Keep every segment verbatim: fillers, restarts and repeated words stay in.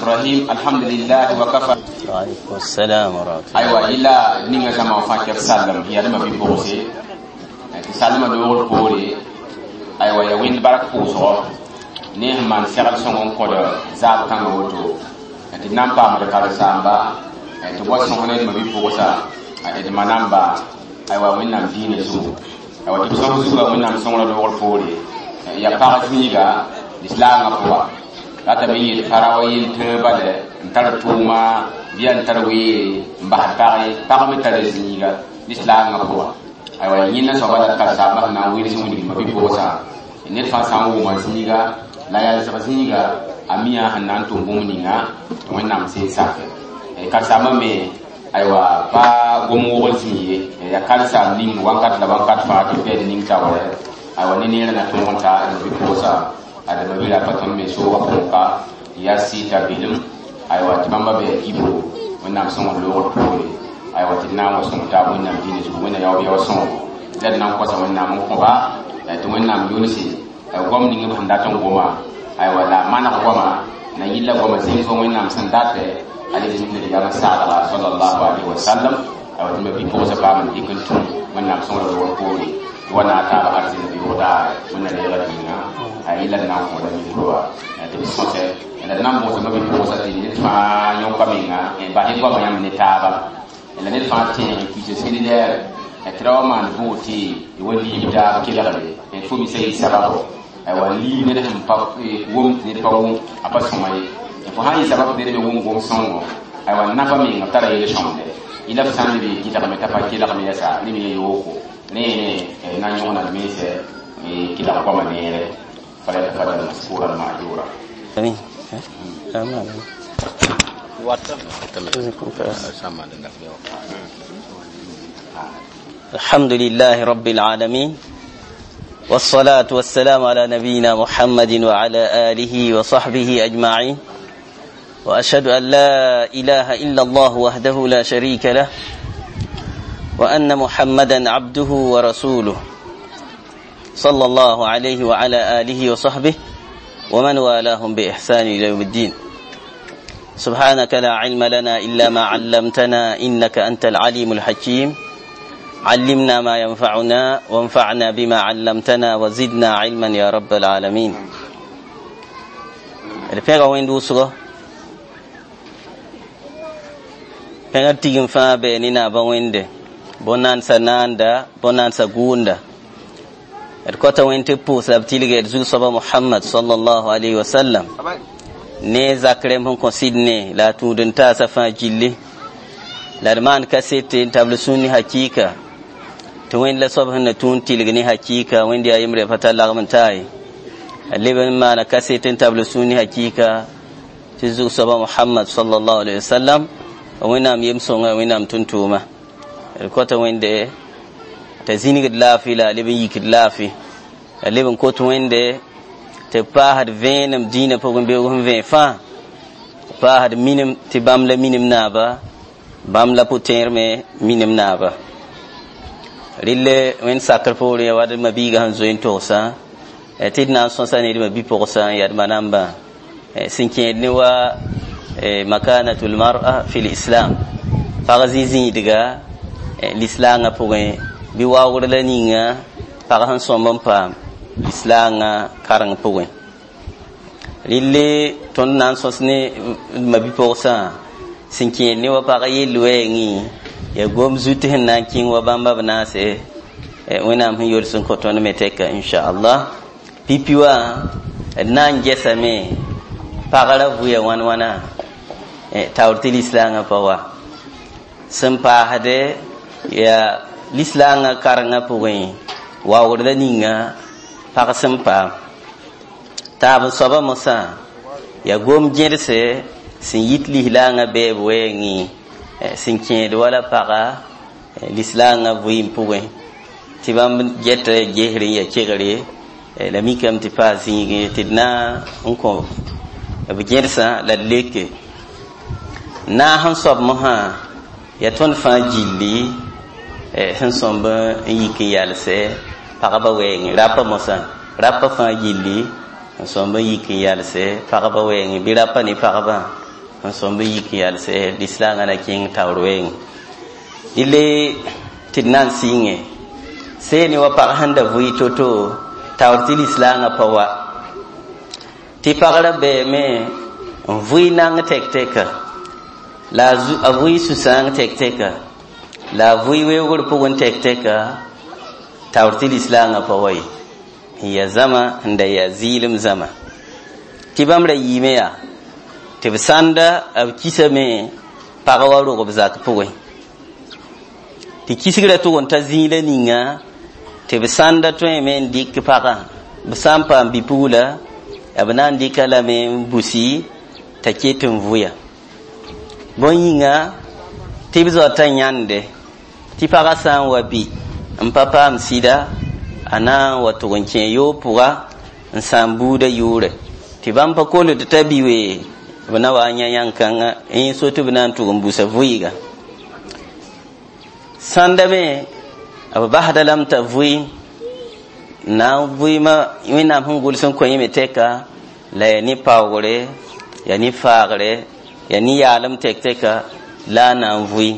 الرحيم الحمد لله وكفى. وعليكم السلام ورحمة الله. أيوة إلا نيجا زمان فاكر سلم هي لما بيبوسي سلم دور بوري أيوة يا وين بارك بوسو نه من سيرال سونغون كودا زاب كان وتو أنت نامبا مركز سامبا أنت بوس سونغون ما بيبوسا أنت ما نامبا أيوة وين نام دين يسوع أيوة تبصروا سوى وين نام سونغون دور بوري يا بارك نيجا الإسلام أقوى لا تبين تراوي تبادل ترتوما بيان تروي بحثاي تقوم ترزيجا الإسلام أقوى أيوة ينا سوالات كسابة ناوير سوني ما بيبوسا نرفع سامو مزيجا لا يلزم زيجا أميا هنان تونغونينا وين نام سيساك كسامة مي أيوة با غموغل زيجي يا كالسام لين وانكات لوانكات فاتي بين لين تاوي أيوة نينيرنا تونغونتا بيبوسا ada babila patam me so wakonka ya sita bilim ay wat mamba be gibo wonna son lo ko ay wat na mo son ta wonna dini su wonna yaw yaw son dad na ko sa wonna mo ko ba to wonna yunisi ay gom ni ngi handa ton goma ay wala mana goma na yilla goma sin so wonna san date ali ni ya masala sallallahu alaihi wasallam ay wat me bi ko sa ba man ikon tun wonna son lo ko wana ta ba arzin bi wada wonna le la dinga ay la na ko da mi ko to sonse la na mo so no bi ko sa ti ni fa yon ka minga e ba he ko ba yam ni ta ba la ne fa ti ki je sini le e trawa man bo ti e wali da ki la e fu mi sei sababu e wali ne de pa wom ni pa wom apa so mai e fo hayi sababu de be wom wom songo ay wa na fa minga tara ye shonde ila fa sani bi ki ta me ta pa ki la me yasa ni mi yo ko ne ne na nyona mi se kila kwa manere fala tafadhali masura maajura amin amin الحمد لله رب العالمين والصلاة والسلام على نبينا محمد وعلى آله وصحبه أجمعين وأشهد أن لا إله إلا الله وحده لا شريك له وأن محمدا عبده ورسوله صلى الله عليه وعلى آله وصحبه ومن والاهم بإحسان إلى يوم الدين سبحانك لا علم لنا إلا ما علمتنا إنك أنت العليم الحكيم علمنا ما ينفعنا وانفعنا بما علمتنا وزدنا علما يا رب العالمين الفقه وين دوسره فقه تيجن فابيننا بوينده bonan sananda bonan sagunda er kota wente pou sabtilige zul saba muhammad sallallahu alaihi wasallam ne zakrem hon konsidne la tudenta safa jilli larman kasete table sunni hakika to wen la saba na tun tilige ni hakika wen dia yimre fatalla man tay aleben ma na kasete table sunni hakika zul saba muhammad sallallahu alaihi wasallam wenam yimsonga wenam tuntuma kota wende ta zinigid lafi la libin yikid lafi libin kota wende ta pahad venam dina pogun be gun ven fa pahad minim ti bamla minim naba bamla puterme minim naba rille wen sakar pore wad mabiga han zoin tosa tidna sonsa ne mabi posa yad manamba sinke ni wa makanatul mar'a fil islam fagazizi diga l'islam a pour bi wawr la ninga par han sombam pam l'islam karang pour lille ton nan sosne mabi pour ça sinki ne wa par yelwe ngi ya gom zuti nan kin wa bamba bana se wona am yor sun ko ton meteka insha Allah pipiwa nan jesame parala vuya wan wana tawti l'islam pa wa sampa hade ya l'islam karanga puwe wa wurda ninga pakasam pa tab soba mosa ya gom jerse sin yitli hilanga be wengi sin kede wala para l'islam vuim puwe tibam jetta jehri ya chegare la mikam tipa zingi tidna onko be jersa la leke na han sob moha ya ton fa jilli eh han somba yiki yalse paraba wengi rapa mosa rapa fa jilli han somba yiki yalse paraba wengi bi rapa ni paraba on sombe yiki yal se l'islam ana king tawrwen ile tidnan singe se ni wa par handa vui toto tawti l'islam apawa ti parla be me vui nang tek teka la zu avui susang tek teka la vui we wor pugon tek teka tawti l'islam apawai ya zama nda ya zilim zama tibamra yime ya tibsanda ab kisame pagawaro go bazak puwe ti kisigra to on tazile ninga tibsanda to men dik paga bsampa bipula abnan dikala men busi taketin vuya bonyinga tibzo tanyande tipaga san wabi mpapa amsida ana wato wanke yo puga nsambu da yure ti bampa kolo de tabiwe bana wa nya yankan en so to bana to mbusa vuiga sandame abahda lam ta vui na vui ma ina hungul son ko yime teka la ni pawore ya ni fagre ya ni yalam tek teka la na vui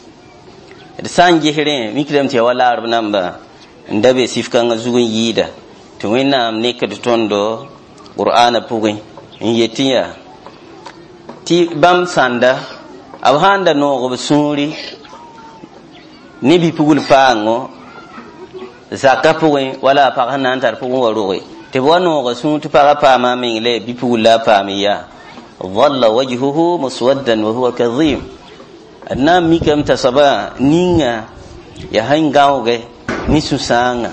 de sangi hire mikram te wala arbnamba ndabe sifkan zugun yida to wina am ne ka tondo qur'ana pugun yetiya ti bam sanda aw handa no go suri ni bi pugul pango zakka pugun wala pa hanan tar pugun warowe te wono go sun ti para pa ma min le bi pugul la pa mi ya dhalla wajhuhu muswaddan wa huwa kadhim anna mikam tasaba ninga ya hangawge ni susanga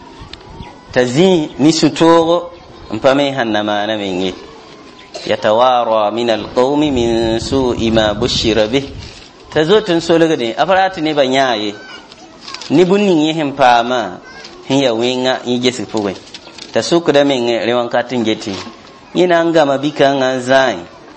tazi ni sutoro mpame hanama na mingi yatawara min alqawmi min su'i ma bushira bih tazotun sologade aparati ne banyaye ni bunni yehen pama hiya winga yijesi puwe tasukda min rewan katin geti ina ngama bikanga zai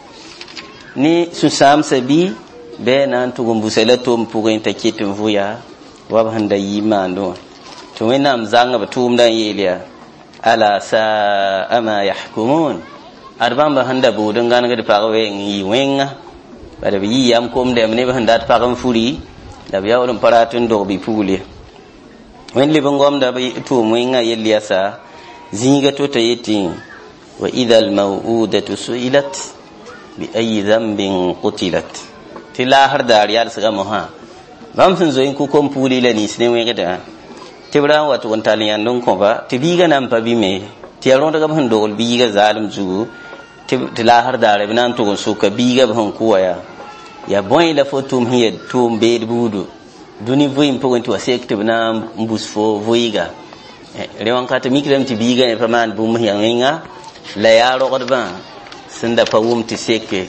ni susam sabi be nan tugumbusela tom puwe takitin vuya wab handa yimando to wenam zanga batum dan yeliya ala sa ama yahkumun arbam ba handa budun gan ga pawe yi wenga bada bi yam kom de ne ba handa pagam furi da biya won paratun do bi pule wen li bangom da bi to wenga yeliya sa zinga to tayiti wa idhal maw'udatu su'ilat bi ayi dhanbin qutilat tila har da riyal saga moha bam sun zo in ku kom puli la ni sine we gada tibra wato wantaliyan don ko ba tibiga nan pa bi me tiyaro daga ban dol biga zalim zu tila har da rabi nan to so ka biga ban kuwa ya ya boy la fotum hiya tum be budu duni voim po to sekte bana mbus fo voiga rewan ka ta mikram tibiga ne faman bum hiya nga la yaro godba sanda pa wum ti seke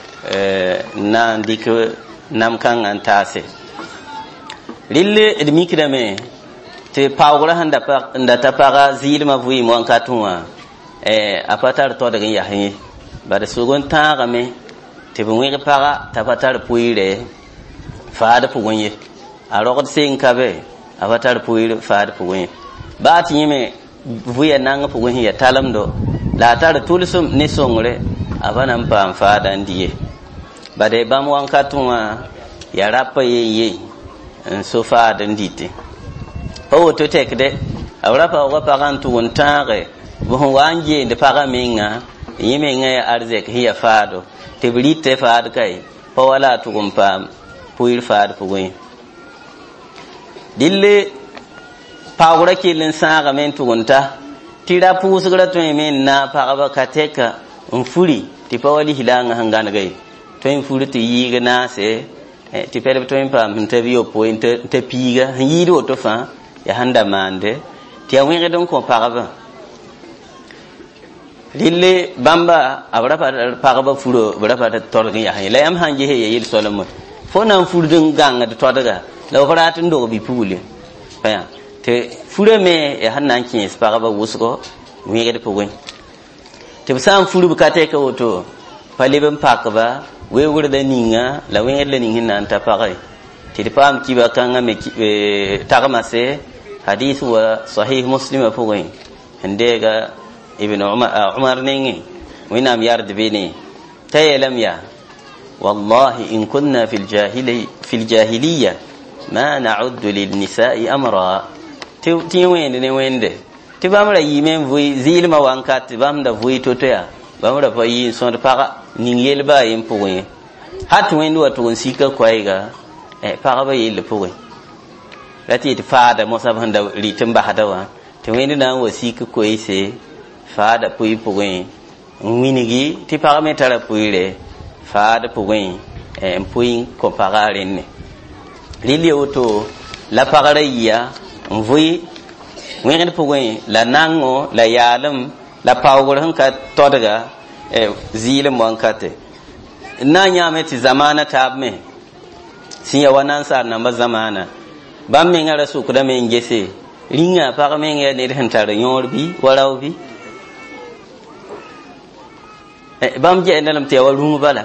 na ndike nam kan antase lille edmikira me te pawra handa pa nda tapaga zilma vui mo ankatuma eh apatar to daga yahi bada sugon taga me te bunwe ga paga tapatar puire faada pugonye a rogod sen kabe apatar puire faada pugonye ba ti yime vuya nanga pugonye ya talamdo la tar tulusum ne songre abana mpa faada ndiye bade bamu ankatuma ya rapa yeye so fa dan dite o to tek de awra pa wa pa kan tu wontare bo wanje de pa minga yime nga arzek hiya fado te brite faad kai pa wala tu gumpa puir faad pugoy dille pa wora kilin saga men tu wonta tira pusgra to men na pa ba kateka un furi ti pa wali hilanga hangana gai to en furi ti yiga na se ti pere to en pam interview point te piga yido to fa ya handa mande ti awenge don ko paraba lille bamba abra paraba furo abra pa to ga ya la am hanje he yel solomon fo nan furdun ganga de to daga la faratin do bi pule fa te fure me ya hannan kin paraba wusko wenge de pogon te sam furu bukate ka woto paleben pakaba we wure da ninga la we le ninga nan ta pagai ti pam ki ba kanga me tagama se hadith wa sahih muslim fa goin hande ga ibn umar umar ningi wina am yard bini tayelam ya wallahi in kunna fil jahili fil jahiliya ma na'uddu lin nisa'i amra ti ti wende ne wende ti bamra yimen vui zilma wankat bamda vui totoya bamra pa yi son de para ning yelba yim puwe hat wende watu sika kwaiga e para ba yele puwe lati ti fada mosa banda ritin ba hadawa ti wende na wasika koise fada pui puwe winigi ti para metara puire fada puwe e pui ko para renne lili auto la para ya vui wẽgd pʋgẽ la nango la yaalem la paoogr sẽn ka todga zɩɩlem wãnkate n na n yãame tɩ zamaana taab me sẽn ya wa nansaar namba zamaana bãmb mengã ra sʋkdame n gese rĩngã pag meng yaa ned sẽn tar yõor bɩ wa rao bɩ bãmb gɛɛndalem tɩ ya wa rũng bala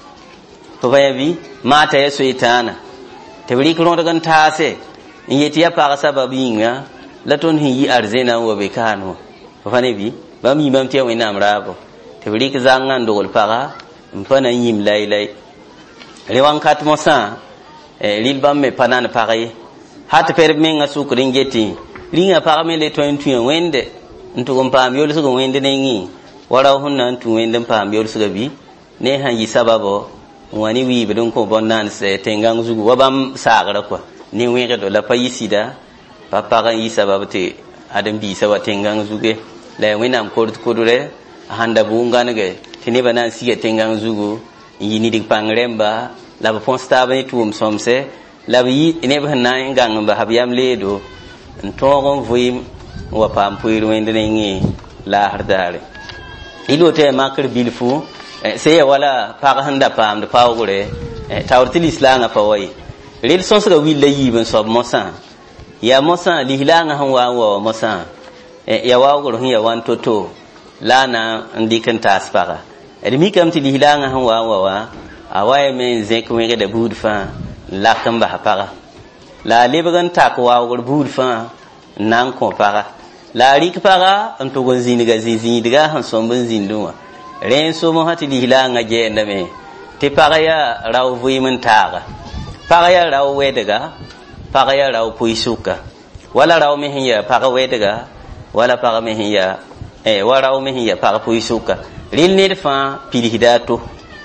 fo fa ya bɩ maata ya soɩtãana tɩ b rɩk rõdg n taase n yetɩ ya pag sabab yĩnga la tõnd sẽn yi arzẽna n wa be kaanẽ fo fa ne bɩ bãmb yĩmame tɩ ya wẽnnaam raabo tɩ b rɩk zãngã n dogl paga n pa na n yĩm laylay rẽ wãnkat mosã rɩl bãmb me pa nan pag ye hat pɛd b mengã sʋkd n getɩ rĩngã pag me le tõe n tũyã wẽnde n tʋg n paam yolsg wẽnd nengẽ wa rao sẽn na n tũ wẽnd n paam yolsga bɩ ne sãn yɩ sababo n wa ne wiibd n kõ bõn-naans tẽngãng zugu wa bãmb saagra koa ne wẽgdo la pa yɩ sɩda pa pag n yɩ sabab tɩ ãdem-biisã wa tẽngãng zuge la ya wẽnnaam kord kodrɛ a sãn da bʋʋn-gãnege tɩ nebã na n siga tẽngãng zugu n yɩ nidg pãng rẽmba la b põs taab ne tʋʋm sõmsɛ la b yɩ neb sẽn na n gãng n basb yam leedo n tõog n vɩɩm n wa paam poeer wẽnd nengẽ laasr daare yɩl woto ya makr bilfu sẽn ya wala pag sẽn da paamd paoogre taoor tɩ lislaangã pa wa ye rel sõsga will la yiib n soab mosã ya mosã lislaangã sẽn wa n wa wa mosã ya waoogr sẽn ya wa n to-to la a na n dɩk n taas paga d mikame tɩ lislaangã sẽn wa n wa wa a wa ya me n zẽk wẽgda buud fãa n lak n bas paga la a lebg n tak waoogr buud fãa n na n kõ paga la a rɩk paga n tʋg n zĩndga zĩ-zĩidga sẽn sõmb n zĩndẽ wã rẽ n somsã tɩ lislaangã gɛɛndame tɩ pag yaa rao vɩɩm n taaga pag yaa rao wɛdga pag yaa rao pʋɩ-sʋka wala rao me sẽn ya pag wɛdga wala pag me sẽn ya wa rao me sẽn ya pag pʋɩ-sʋka rel ned fãa pilsda a to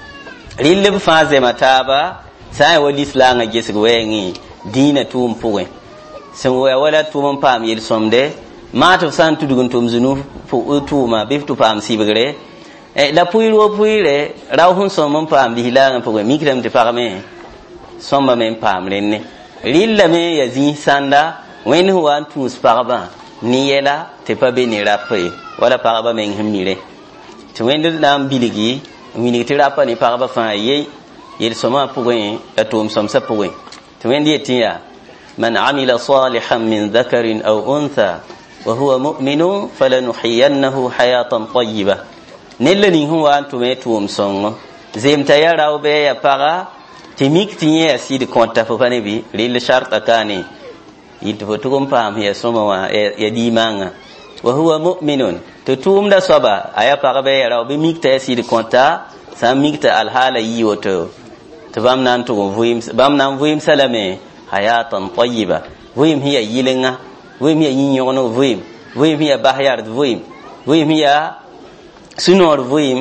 rel b fãa zɛma taaba sã n ya wa lislaangã gesg wɛɛngẽ dĩinã tʋʋm pʋgẽ sẽn wa wala tʋʋm n paam yel-sõmde maa tɩ f sã n tudg n tʋm zũ-nu tʋʋma bɩ f tɩ paam sɩbgre la pʋɩɩr wa pʋɩɩrɛ rao sẽn sõmb n paam lislaangã pʋgẽ mikdame tɩ pagme sõmbame n paam rẽnne rɩllame ya zĩis sãnda wẽnd sẽn wa n tũus pagbã ne yɛla tɩ pa be ne rap ye wala pagba meng sẽn mire tɩ wẽnd na n bilgi n wilg tɩ rapa ne pagba fãa ye yel-sõmã pʋgẽ la tʋʋm-sõmsã pʋgẽ tɩ wẽnd yetɩ yaa man amila salihan min dhakarin aw untha wa huwa mu'minun falanuhiyannahu hayatan tayyiba ned la ning sẽn wa n tʋme tʋʋm-sõngo zemta ya rao bɩ ya paga tɩ mik tɩ yẽ ya sɩd kõta fo pa ne bɩ rɩl sharta kaane yɩl tɩ fo tʋg n paam ya sõma wã ya diimãngã wa huwa mu'minun tɩ tʋʋmda soaba a ya pag bɩ ya rao bɩ mik t'a ya sɩd kõta sã n mik tɩ alhaala yɩ woto tɩ bãmb na n tʋg n vɩɩm bãmb na n vɩɩmsa lame hayatan tayyiba vɩɩm sẽn ya yɩlenga vɩɩm ya yĩ-yõgnog vɩɩm vɩɩm sẽn ya bas-yard vɩɩm vɩɩm sẽn ya sũ-noor vɩɩm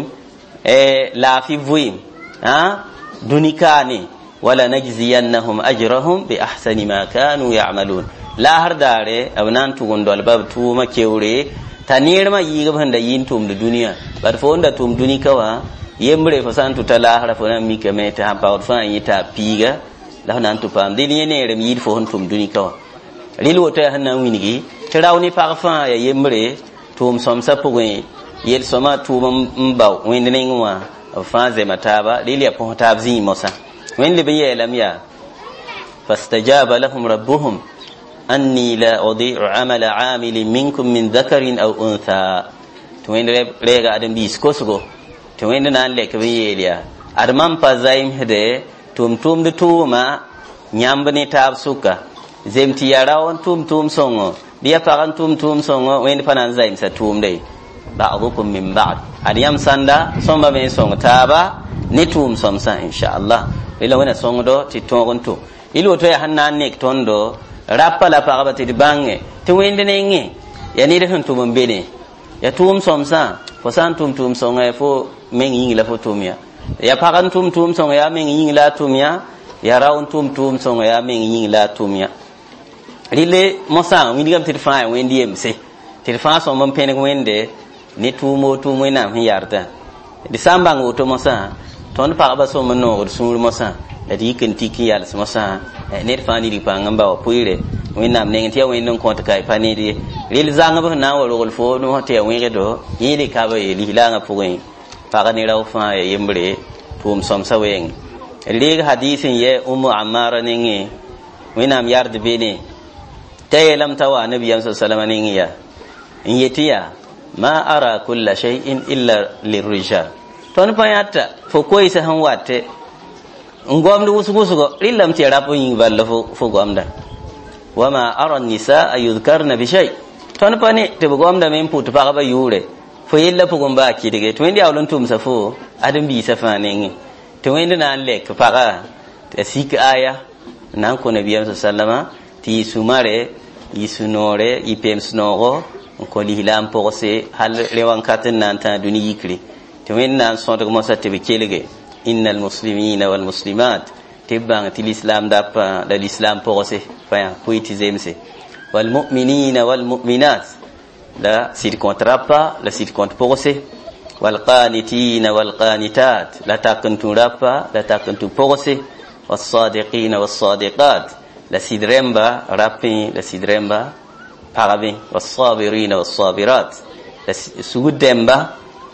laafɩ vɩɩm dũni kaane wala najziyannahum ajrahum bi ahsani ma kanu ya'malun laasr daare b na n tʋg n dolba b tʋʋmã keoore t'a neermã yɩɩg b sẽn da yɩ n tʋmd dũniyã bad fo n da tʋm dũni ka wã yembre fo sã n tʋ ta laasra fo na n mikame tɩ sãn paood fãa yẽ t'a piiga la f na n tʋ paam dẽl yẽ neerem yɩɩd fo sẽn tʋm dũni ka wã rɩl woto yaa sẽn na n wingi tɩ rao ne pag fãa ya yembre tʋʋm-sõmsã pʋgẽ yel-sõmã tʋʋm n bao wẽnd nengẽ wã b fãa zɛma taaba rel ya põs taab zĩig mosã wẽnd leb n yɛɛlame yaa fastajaba lahum rabbuhum anni la udi'u amala amilin minkum min dhakarin aw untha tɩ wẽnd rɛɛga ãdem-biis kosgo tɩ wẽnd na n lɛk b n yeel yaa ad mam pa zaɩmsde tʋʋm-tʋʋmd tʋʋmã yãmb ne taab sʋka zem tɩ ya rao n tʋʋm tʋʋm sõngo bɩ ya pag n tʋʋm tʋʋm sõngo wẽnd pa na n zaɩmsa tʋʋmda ye ba'dukum min ba'd adiyam sanda somba be song taba nitum somsa inshallah ila wana songdo ti tongonto ilo to ya hannan nek tondo rappa la paraba ti bange ti wende nengi ya ni de tum bene ya tum somsa fo san tum tum songa fo men yingi la fo tumya ya pagan tum tum songa ya men yingi la tumya ya raun tum tum songa ya men yingi la tumya rile mosa windigam ti fa wendi emse ti fa so mon pene wende ni tumo tumo na hin yarda di sambang o to mosa ton paraba so mon no sur mosa da di kan tiki yal mosa ne fa ni di pangam ba puire winam ne ntia wen non konta kai pani di ril zanga ba na wol gol fo no te wen do yidi ka ba yeli langa puin paga ni raw fa yembre tum som sa wen lig hadithin ye ummu ammara ningi winam yard bene tayalam tawa nabiyyan sallallahu alaihi wasallam ya in yetiya ma ara kulla shay'in illa lirrijal ton payata fo koy sa han watte ngomdu wusugo rillam ti rapo yin balla fo fo gomda wama ara an-nisaa yudhkarna bi shay ton pane te gomda men putu paga ba yure fo yella po gomba kidige to ndi awlon tum sa fo adam bi sa faningi to ndi nan lek paga te sik aya nan ko nabiyyu sallallahu ti sumare yisunore ipem snoro ko lihilam pose hal rewan katin nan ta duni yikri to men nan so to mo satte be kelige innal muslimina wal muslimat tibang til islam dapa dal islam pose fa kuiti zemse wal mu'minina wal mu'minat la sit kontrapa la sit kont pose wal qanitina wal qanitat la takuntu rapa la takuntu pose was sadiqina was sadiqat la sidremba rapi la sidremba parabe was sabirina was sabirat la sugudemba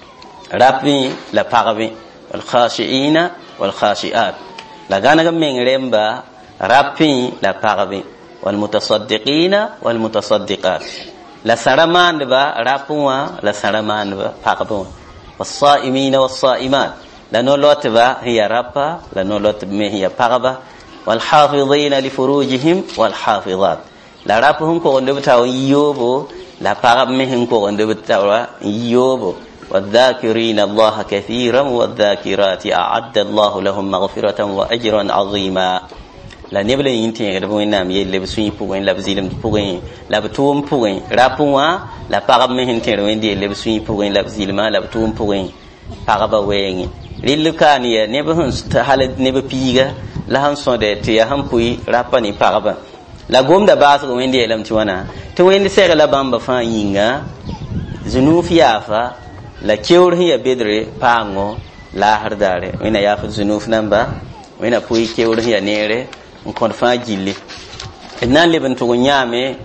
rapi la parabe wal khashiina wal khashiat la gana men remba rapi la parabe wal mutasaddiqina wal mutasaddiqat la saramandba rapuwa la saramandba parabe was saimina was saimat la nolotba hiya rapa la nolot me hiya paraba wal hafizina li furujihim wal hafizat la rapuhum ko nde bataw yobo la parab me hin ko nde bataw yobo والذاكرين الله كثيرا والذاكرات أعد الله لهم مغفرة وأجرا عظيما لا نبلا ينتهي غدبوين نام يلي بسوين بوين لا بزيلم بوين لا بتوم بوين رابوا لا بارب مهن تيروين دي لا بسوين بوين لا بزيلما لا بتوم بوين بارب وين للكانية نبهن حالة نببيغا لهم صدى تيهم بوي رابني بارب لا قوم دا باس وين دي لم توانا توين دي سيغ لا بامبا فاينغا زنوف يافا la kewr hiya bedre pango la hardare wina ya fa zunuf namba wina puyi kewr hiya nere on kon fa jilli nan le ban to nyame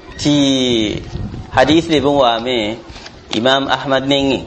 ti hadith le ban wa me imam ahmad ningi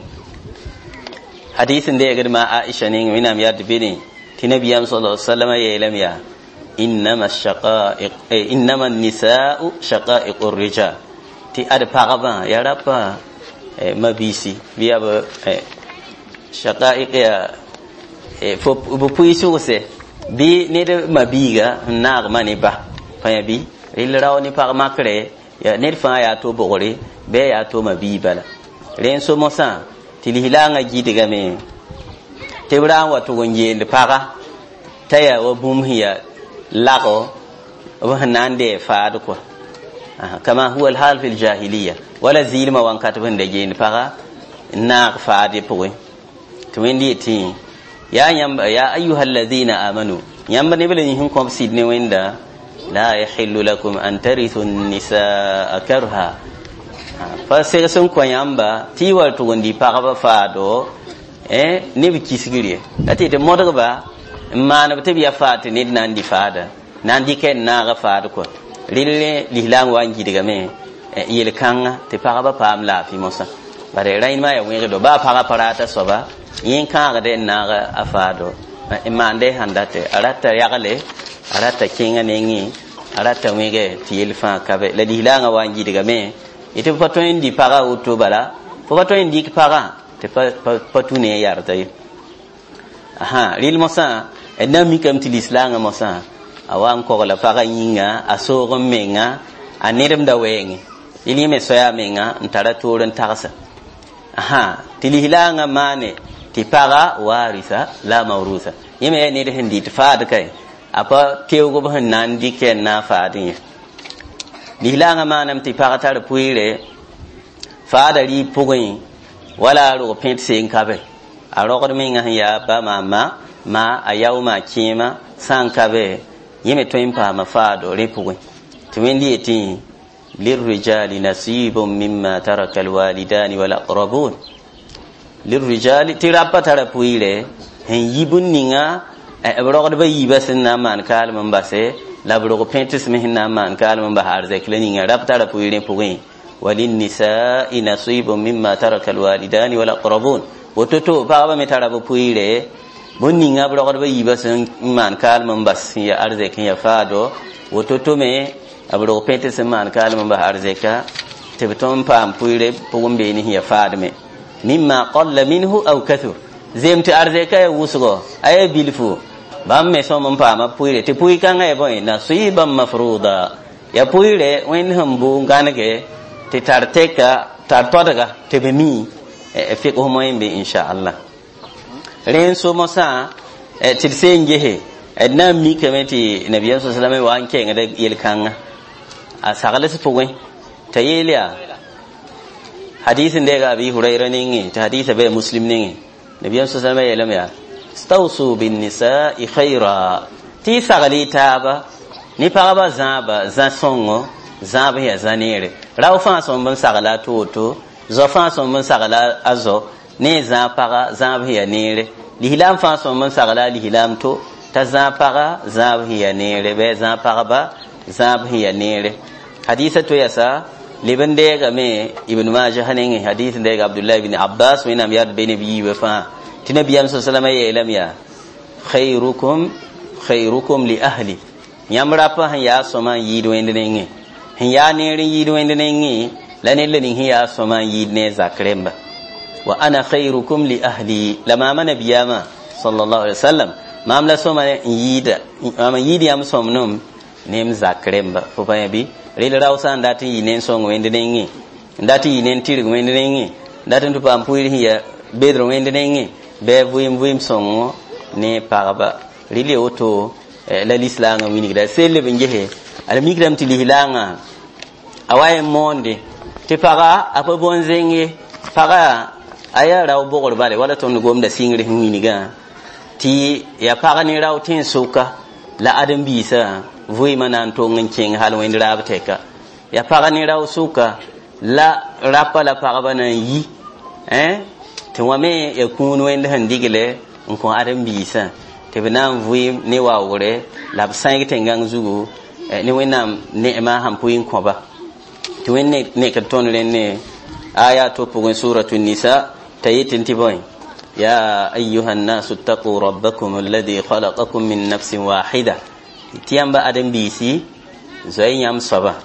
hadith inde ga ma aisha ningi wina mi yadde bini ti nabiyam sallallahu alaihi wasallam ya ilam ya innama shaqa'iq innama an-nisaa'u shaqa'iqur rijal ti ad paraba ya rapa mabisi biya ba shaqa'iq ya fo bu puisu se bi ne de mabiga na mani ba fa bi il raw ni par makre ya ne fa ya to bogore be ya to mabi bala ren so mosa tilihilanga gidiga me tebra wa to gonje de para taya wa bum hiya lago wa hanande fa do ko كما هو الحال في الجاهلية ولا زيل ما وان كاتبن دجين فقا ناق فادي بوي تويندي تي يا يم يا أيها الذين آمنوا يم بنبلي هم كم سيدني ويندا لا يحل لكم أن ترثوا النساء كرها فسيرسون كويامبا تي والتوندي فقا فادو eh nebi kisgiri ati te modga ma na tebi ya fati ni nandi fada nandi ken na ga fada ko lille lihlang wangi diga me yel kanga te paraba pam la fi mosa bare rain ma ya wenge do ba para parata soba yin kanga de na ga afado imande handate arata yagale arata kinga nengi arata wenge ti yel fa kabe la lihlang wangi diga me ite pato indi para uto bala fo pato indi para te pato ne yarta aha lil mosa enami kam ti l'islam mosa awan ko la faga yinga asogo menga anirem da wengi ili me soya menga ntara turun tarsa aha tilihilanga mane tipaga warisa la mawrusa yeme ne de hindi tifad kai apa tewgo ba nan diken na fadin lihilanga manam tipaga tar puire fada ri pugin wala ro pent sen kabe a ro ko min ya ba mama ma ayawma kima san kabe yeme to impa ma fado ri pugin tumendi eti lirrijali nasibun mimma taraka alwalidani wal aqrabun lirrijali tirapa tara puire hen yibun ninga e bro ko ba yiba sinna man kalman base la bro ko pentis me hinna man kalman ba harze kleninga rap tara puire pugin walin nisa'i nasibun mimma taraka alwalidani wal aqrabun wototo ba ba me tara puire bunninga bro ko ba yiba sin man kalman bas ya arze kin ya fado wototo me abro pente seman kalma ba arzeka tebton pam puire pugumbe ni ya fadme mimma qalla minhu aw kathur zemti arzeka ya wusgo ay bilfu bam me so mon pam puire te pui kan ay boy nasiban mafruda ya puire wen hambu ganage te tarteka tartodaga te be mi e fi ko moyimbe insha Allah ren so mosa e tirsenje he edna mi kameti nabiyan sallallahu alaihi wasallam wa anke ngada yelkanga a sagalis pugwe ta yeliya hadisin da ga abi hurairah ne ta hadisa bai muslim ne nabiyan sallallahu alaihi wasallam ya stausu bin nisa'i khaira ti sagali ta ba ni pa ba zaba za songo zaba ya zanere raw fa son ban sagala to to zo fa son ban sagala azo ne za para zaba ya nere lihilam fa son ban sagala lihilam to ta za para zaba ya nere be za para ba zaba ya nere hadisa to yasa liban de ga me ibn majah hanin hadisin da ga abdullah ibn abbas wina yad bene bi wa fa tinabiyam sallallahu alaihi wasallam ya khairukum khairukum li ahli yamra pa ya soma yido endene ya ne rin yido endene lanin lanin ya soma yidne zakremba wa ana khairukum li ahli lama mana biyama sallallahu alaihi wasallam mamla soma yida mama yidi am somnum nem zakremba fo pa bi rele rawsa ndati yinen songo endene ndati yinen tirgo endene ndati ndu pam puiri ya bedro endene be vuim vuim songo ne paraba rele oto la lislanga winigda selle be njehe ala migram ti lihilanga awaye monde te paga apa bonzenge paga aya raw bogor bale wala ton gomda singre winiga ti ya paga ni raw tin suka la adam bisa vui manan to nganceng hal wen rabteka ya paga ni raw suka la rapa la paga bana yi eh te wame ya kunu wen handigile ko adam bisa te benam vui ne wawure la sang tengang zugo ne wenam ne ma hampuin ko ba te wen ne ne ka ton len ne aya to pugun suratul nisa tayitin tiboy ya ayyuhan nasu taqu rabbakum alladhi khalaqakum min nafsin wahida tiyamba adam bisi zai yam saba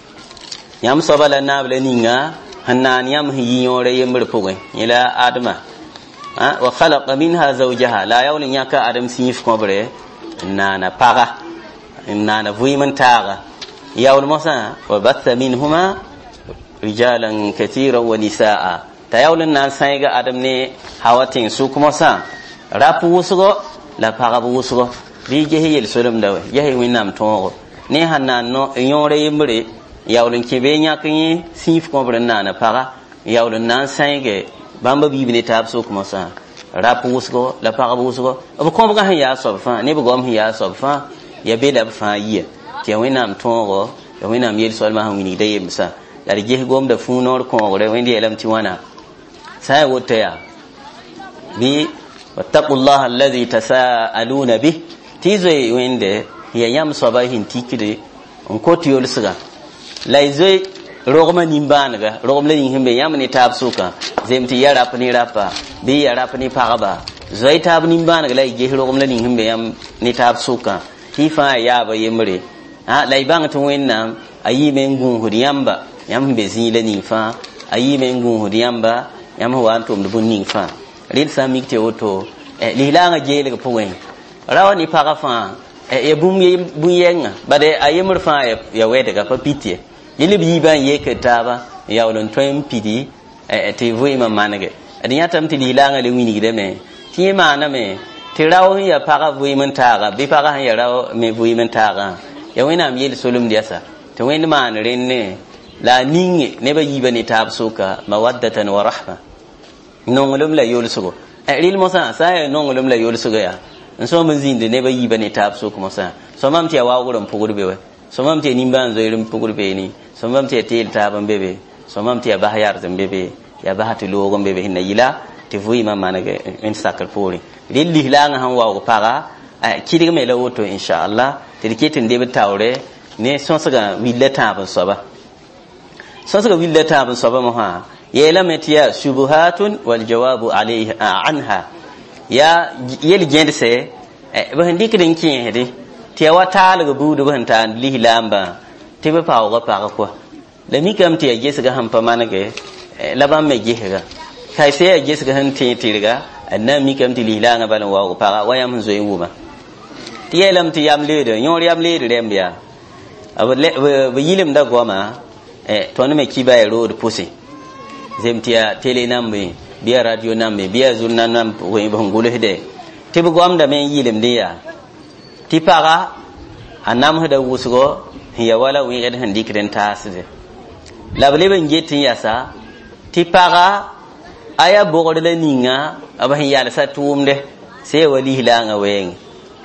yam saba la nabla ninga hanan yam hiyore yember pugun ila adama ha wa khalaqa minha zawjaha la yawlin yaka adam sinif kobre nana paga nana vuiman taga yawl mosa wa batha minhuma rijalan katira wa nisaa ta yawlin nan saiga adam ne hawatin su kuma sa rapu wusugo la paga wusugo bi jehe yel solum dawe yehe winam tongo ne hanan no yore yembre yawlin kibe nyakin sinif kobre nana paga yawlin nan saiga bamba bibine tab so kuma sa rapu wusugo la paga wusugo abu ko ga ya so fa ne bu gom ya so fa ya be da fa yi ke winam tongo ya winam yel solma han wini de yemsa da je gom da funor ko gore wendi elam ti wana sai wote ya bi wattaqullaha alladhi tasaaluna bi tizoi wende ya yam sabahin tikide on ko tiyol suga laizoi rogma nimbanaga rogma ni himbe yam ni tab suka zemti yara pani rapa bi yara pani pagaba zoi tab nimbanaga lai je rogma ni himbe yam ni tab suka tifa ya ba yemre ha lai bang to wenna ayi men gun hudiyamba yam be zile ni fa ayi men gun hudiyamba yam ho antum dubun ni fa rin samikte oto e lilanga jele ko powen rawani paga fa e bum ye buyenga bade ayemur fa ya wede ga fa pitie yili bi ban ye ke taba ya wolon toem pidi ti vui ma manage adinya tam ti lilanga le wini de me ti mana me ti rawo ya paga vui man taga bi paga ya rawo me vui man taga ya wina mi yel solum diasa to wina man renne la ninge ne ba yiba ni tab suka mawaddatan wa rahma nongolum la yol sugo e ril mosa sa ya nongolum la yol sugo ya so mun zinde ne ba yiba ni tab suka mosa so mam ti wa gurum pugurbe we so mam ti nimban zo irum pugurbe ni so mam ti tel taban bebe so mam ti ba hayar zam bebe ya ba hatu logo bebe hinna yila ti vui ma manage en sakal pori ril lilanga han wa paga kidiga me la woto insha Allah ti kitin de tawre ne so saga willata ban so ba so saga willata ban so ba mo ha yela metiya shubuhatun wal jawabu alayha anha ya yel gendse ba handi kidin kin hede ti wata laga budu ban ta lilamba ti ba pawo ga paga ko da mi kam ti ya saga han pa manage laban me gihga kai sai ya gesa ga han ti ti riga annan mi kam ti lilanga ban wa ko paga wayam zo yin wuma ti yelam ti yam lede nyor yam lede rembia aba le yilim da goma eh to ne me kiba e road pusi zemtia tele nambe biya radio nambe biya zurna nam wo e bangule hede ti bu gom da men yilim de ya ti paga anam hada wusugo ya wala wi ed handi kren tasde labale ben jetin yasa ti paga aya bogode la ninga aba hiya sa tumde sai wali hilanga wen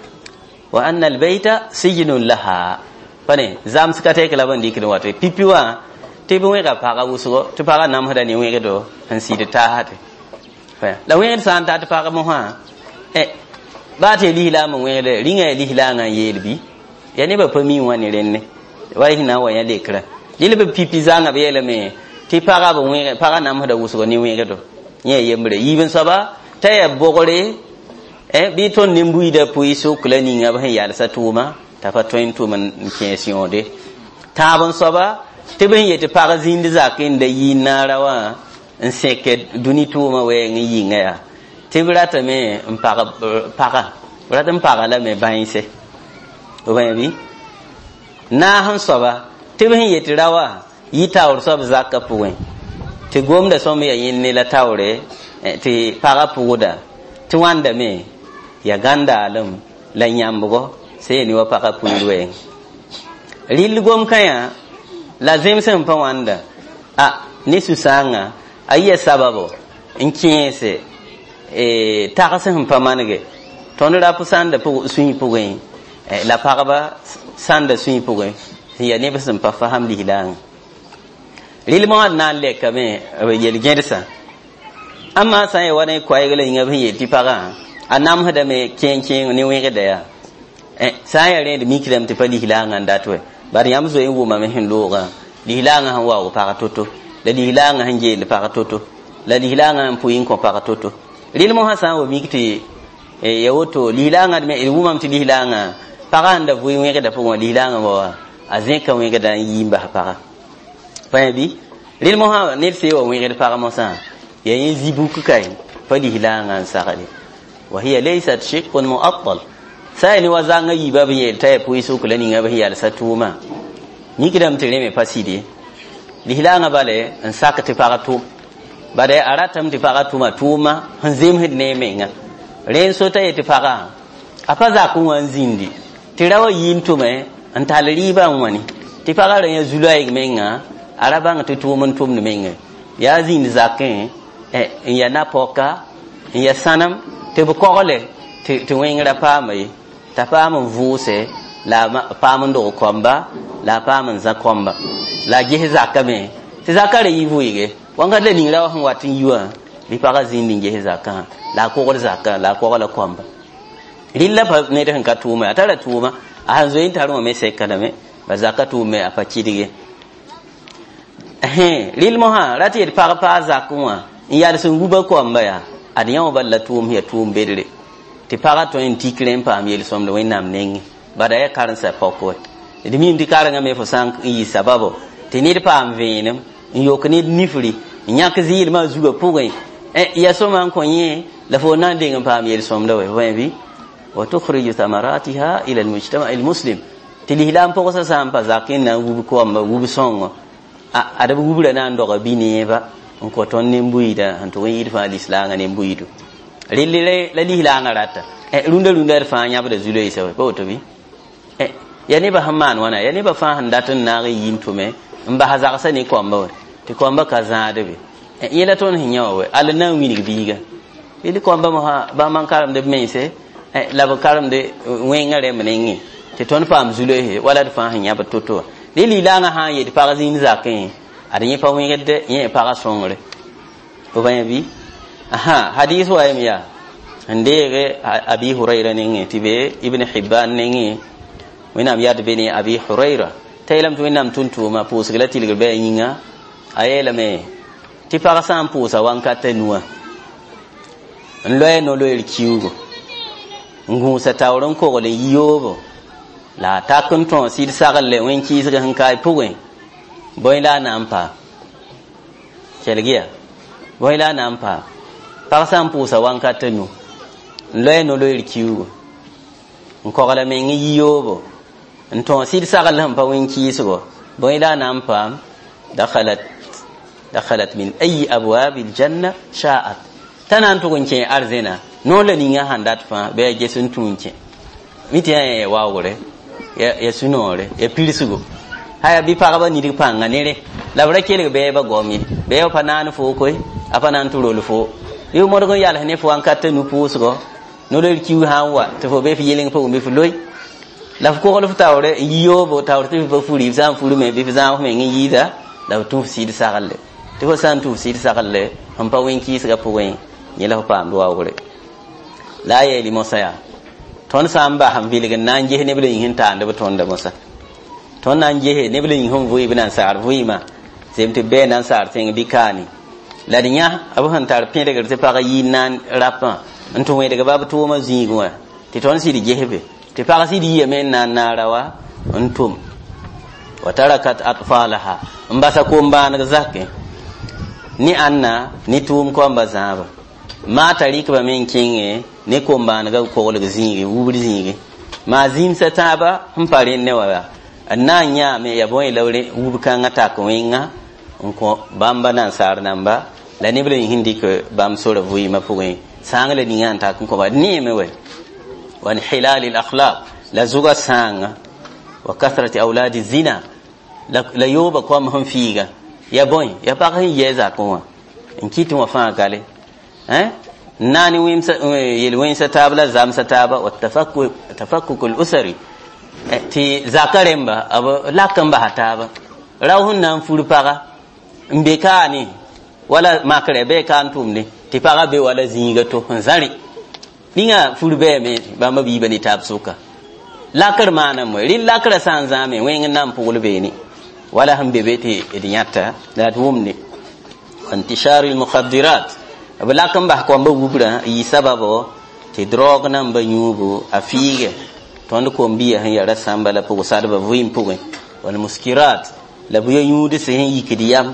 wa anna albayta sijnun laha pane zam skate kala ban dikri wato pipiwa te bu wega paga wusugo to paga nam hada ni wega do han sidi ta hate fa la wen san ta paga mo ha e ba te li hila mo wega de ringa li hilanga yelbi yani ba fami wani renne wai hina wa ya lekra yelbe pipi zanga be yelme ti paga bo wega paga nam hada wusugo ni wega do nye yembre yibin saba ta ya bogore e bi ton nimbu da puiso klani ngaba ya sa tuma ta fa toin tuma question de ta ban saba te ben yete paga zindi zakin da yina rawa en seke duni tuma we ngi ngaya te brata me paga paga brata paga la me bainse o ba bi na han saba te ben yete rawa yita or sab zakka puwen ti gom da so me yin ne la tawre ti paga puda ti wanda me ya ganda alam la nyambugo sai ni wa paga puwe ril gom kaya lazim sem pa wanda a ni susanga ayya sababo in kiese e taga sem pa manage tonu da pusanda pu suyi puwe la paga ba sanda suyi puwe ya ne basam pa faham lihilang ril mo na le kame yel gersa amma sai wani kwai gele inga bi ti paga anam hada me ken ken ni wege da ya eh sai re da mikram ti pali hilanga ndatwe bari yam zo yin ma me hin loga li hilanga han wa ko paga toto da li hilanga han je le paga toto la li hilanga han puyin ko paga toto ril mo hasan wo mikti e yawoto li hilanga me il wumam ti li hilanga paga nda bu wege da pu li hilanga wa azin kan wege da yimba paga fa bi ril mo ha ne se wo wege da paga mo sa ya yin zibu kai pali hilanga sakali wa hiya laysat shiqqun mu'attal sai ni wazanga yiba biye ta pu isu kulani ngabe hiya satuma ni kidam tire me fasidi lihilanga bale an sakati pagatu bade aratam ti pagatu ma tuma hanzim hidne menga ren so ta yiti paga apaza kun wanzindi tirawa yinto me an talari ba wani ti paga ren ya zulai menga araba ngati tumun tumne menga ya zin zakin e ya napoka ya sanam te bu kogole te te wengra pa mai ta pa mun vuse la pa mun do komba la pa mun za komba la ge zakame te zakare yivu yige wanga de ni rawa han watin yuwa bi pa ga zin ni ge zakka la ko gol zakka la ko gol komba rilla pa ne de han ka tuma atara tuma a han zo yin taro me sai kana me ba zakatu me a faci dige eh ril mo ha rati de pa pa zakuma ya da sun guba komba ya adiyan balla tum ya tum bedre ti paga to en tikren pa mi el som do wenam neng bada ya karan sa poko de mi ndi karanga me fo sank yi sababo ti ni pa am venem yokni nifri nyak zil ma zuga pugai e ya so man ko yi la fo nan de ngam pa mi el som do we bi wa tukhriju thamaratiha ila al mujtama' al muslim ti lihlam poko sa sam pa zakin na gubu ko am gubu songo a ada gubu na ndo ga bini ba on ko ton ne mbuida han to yidi fa l'islam ne mbuidu rilile la lihilanga rata e runda runda fa nya ba da zulo isa ba to bi e ya ne ba hamman wana ya ne ba fa handatun na ga yin to me in ba haza sa ne ko amba te ko amba kaza de bi e yela ton hinyawe al na wini biga ili ko amba ma ba man karam de me se e la ba karam de wengare menengi te ton fam zulo he wala de fa hanya ba toto lililanga ha ye de parazin zakin adanye pa wengede ye pa songre ko ba bi aha hadith wa yamiya ndege abi hurayra ninge tibe ibn hibban ninge wina biyad bini abi hurayra taylam to winam tuntu ma pusgala tilgal be yinga ayela me ti para sam pusa wanka tenua nloy no loyel kiugo ngu sa tawron ko le yobo la takun ton sid sagalle wen ki saga han kai puwen boyla nampa chelgia boyla nampa par sampu sa wanka tenu loy no loy kiugo nko gala me ngi yobo nton sid sagal ham pa wen ki so boyla nampa dakhalat dakhalat min ayi abwab aljanna sha'at tanan to gonche arzena no la ni nga handat fa be jesun tunche mitiya e wawure ya ya sunore ya pirisugo haya bi pa ba ni di panga nere la bra kele be ba gomi be pa nan fo koy apa nan turol fo yo mo do yalla ne fo an katte nu pusugo no le kiu hawa to fo be fi yeleng fo be fu loy la ko ko tawre yo bo tawre te ba furi sam furi me be sam me ngi yida la tu si di sagalle te fo san tu si di sagalle am pa wen ki saga po wen yela pa am do awre la ye li mosaya ton samba ham bilige nan je ne bele hin ta ande ba ton da mosa ton nan je ne bele hin hon vui binan sar vui ma semte be nan sar teng bikani la dinya abu han tar pin daga te pa yi nan rapa anto we daga babu to ma zingwa ti ton si di jehbe te pa si di yemen nan narawa antum wa tarakat atfalaha mbasa ko mba na zakke ni anna ni tum ko mbazaba ma tarika ba men kinge ne ko mba na ga ko le zingi wubri zingi ma zim sataba mpare ne wala annanya me yabon lawre wubka ngata ko wenga ko bamba nan sar namba la ne blen hindi ko bam sura vui ma fuwe sanga ni nganta ko ba ni me we wa hilal al akhlaq la zuga sanga wa kathrati auladi zina la yoba ko ma figa ya boy ya pa kan yeza ko en kitu wa fa gale eh nani wimsa yelwensa tabla zamsa taba wa tafakku tafakkuk al usri ti zakaremba aba lakamba hataba rawhun nan furpaga mbekani wala makare be kan tumne ti paga be wala zinga to zari dinga furbe me ba mabi bani tabsuka lakar mana mo rin lakar san zame wen nan pulbe ni wala hambe bete idiyata da tumne intisharul mukhaddirat abla kan ba ko mba wubra yi sababo ti drog nan ba nyugo afige ton ko mbiya han yara sambala po sadaba vuim puwe wal muskirat la buya yude se hin yikidiyam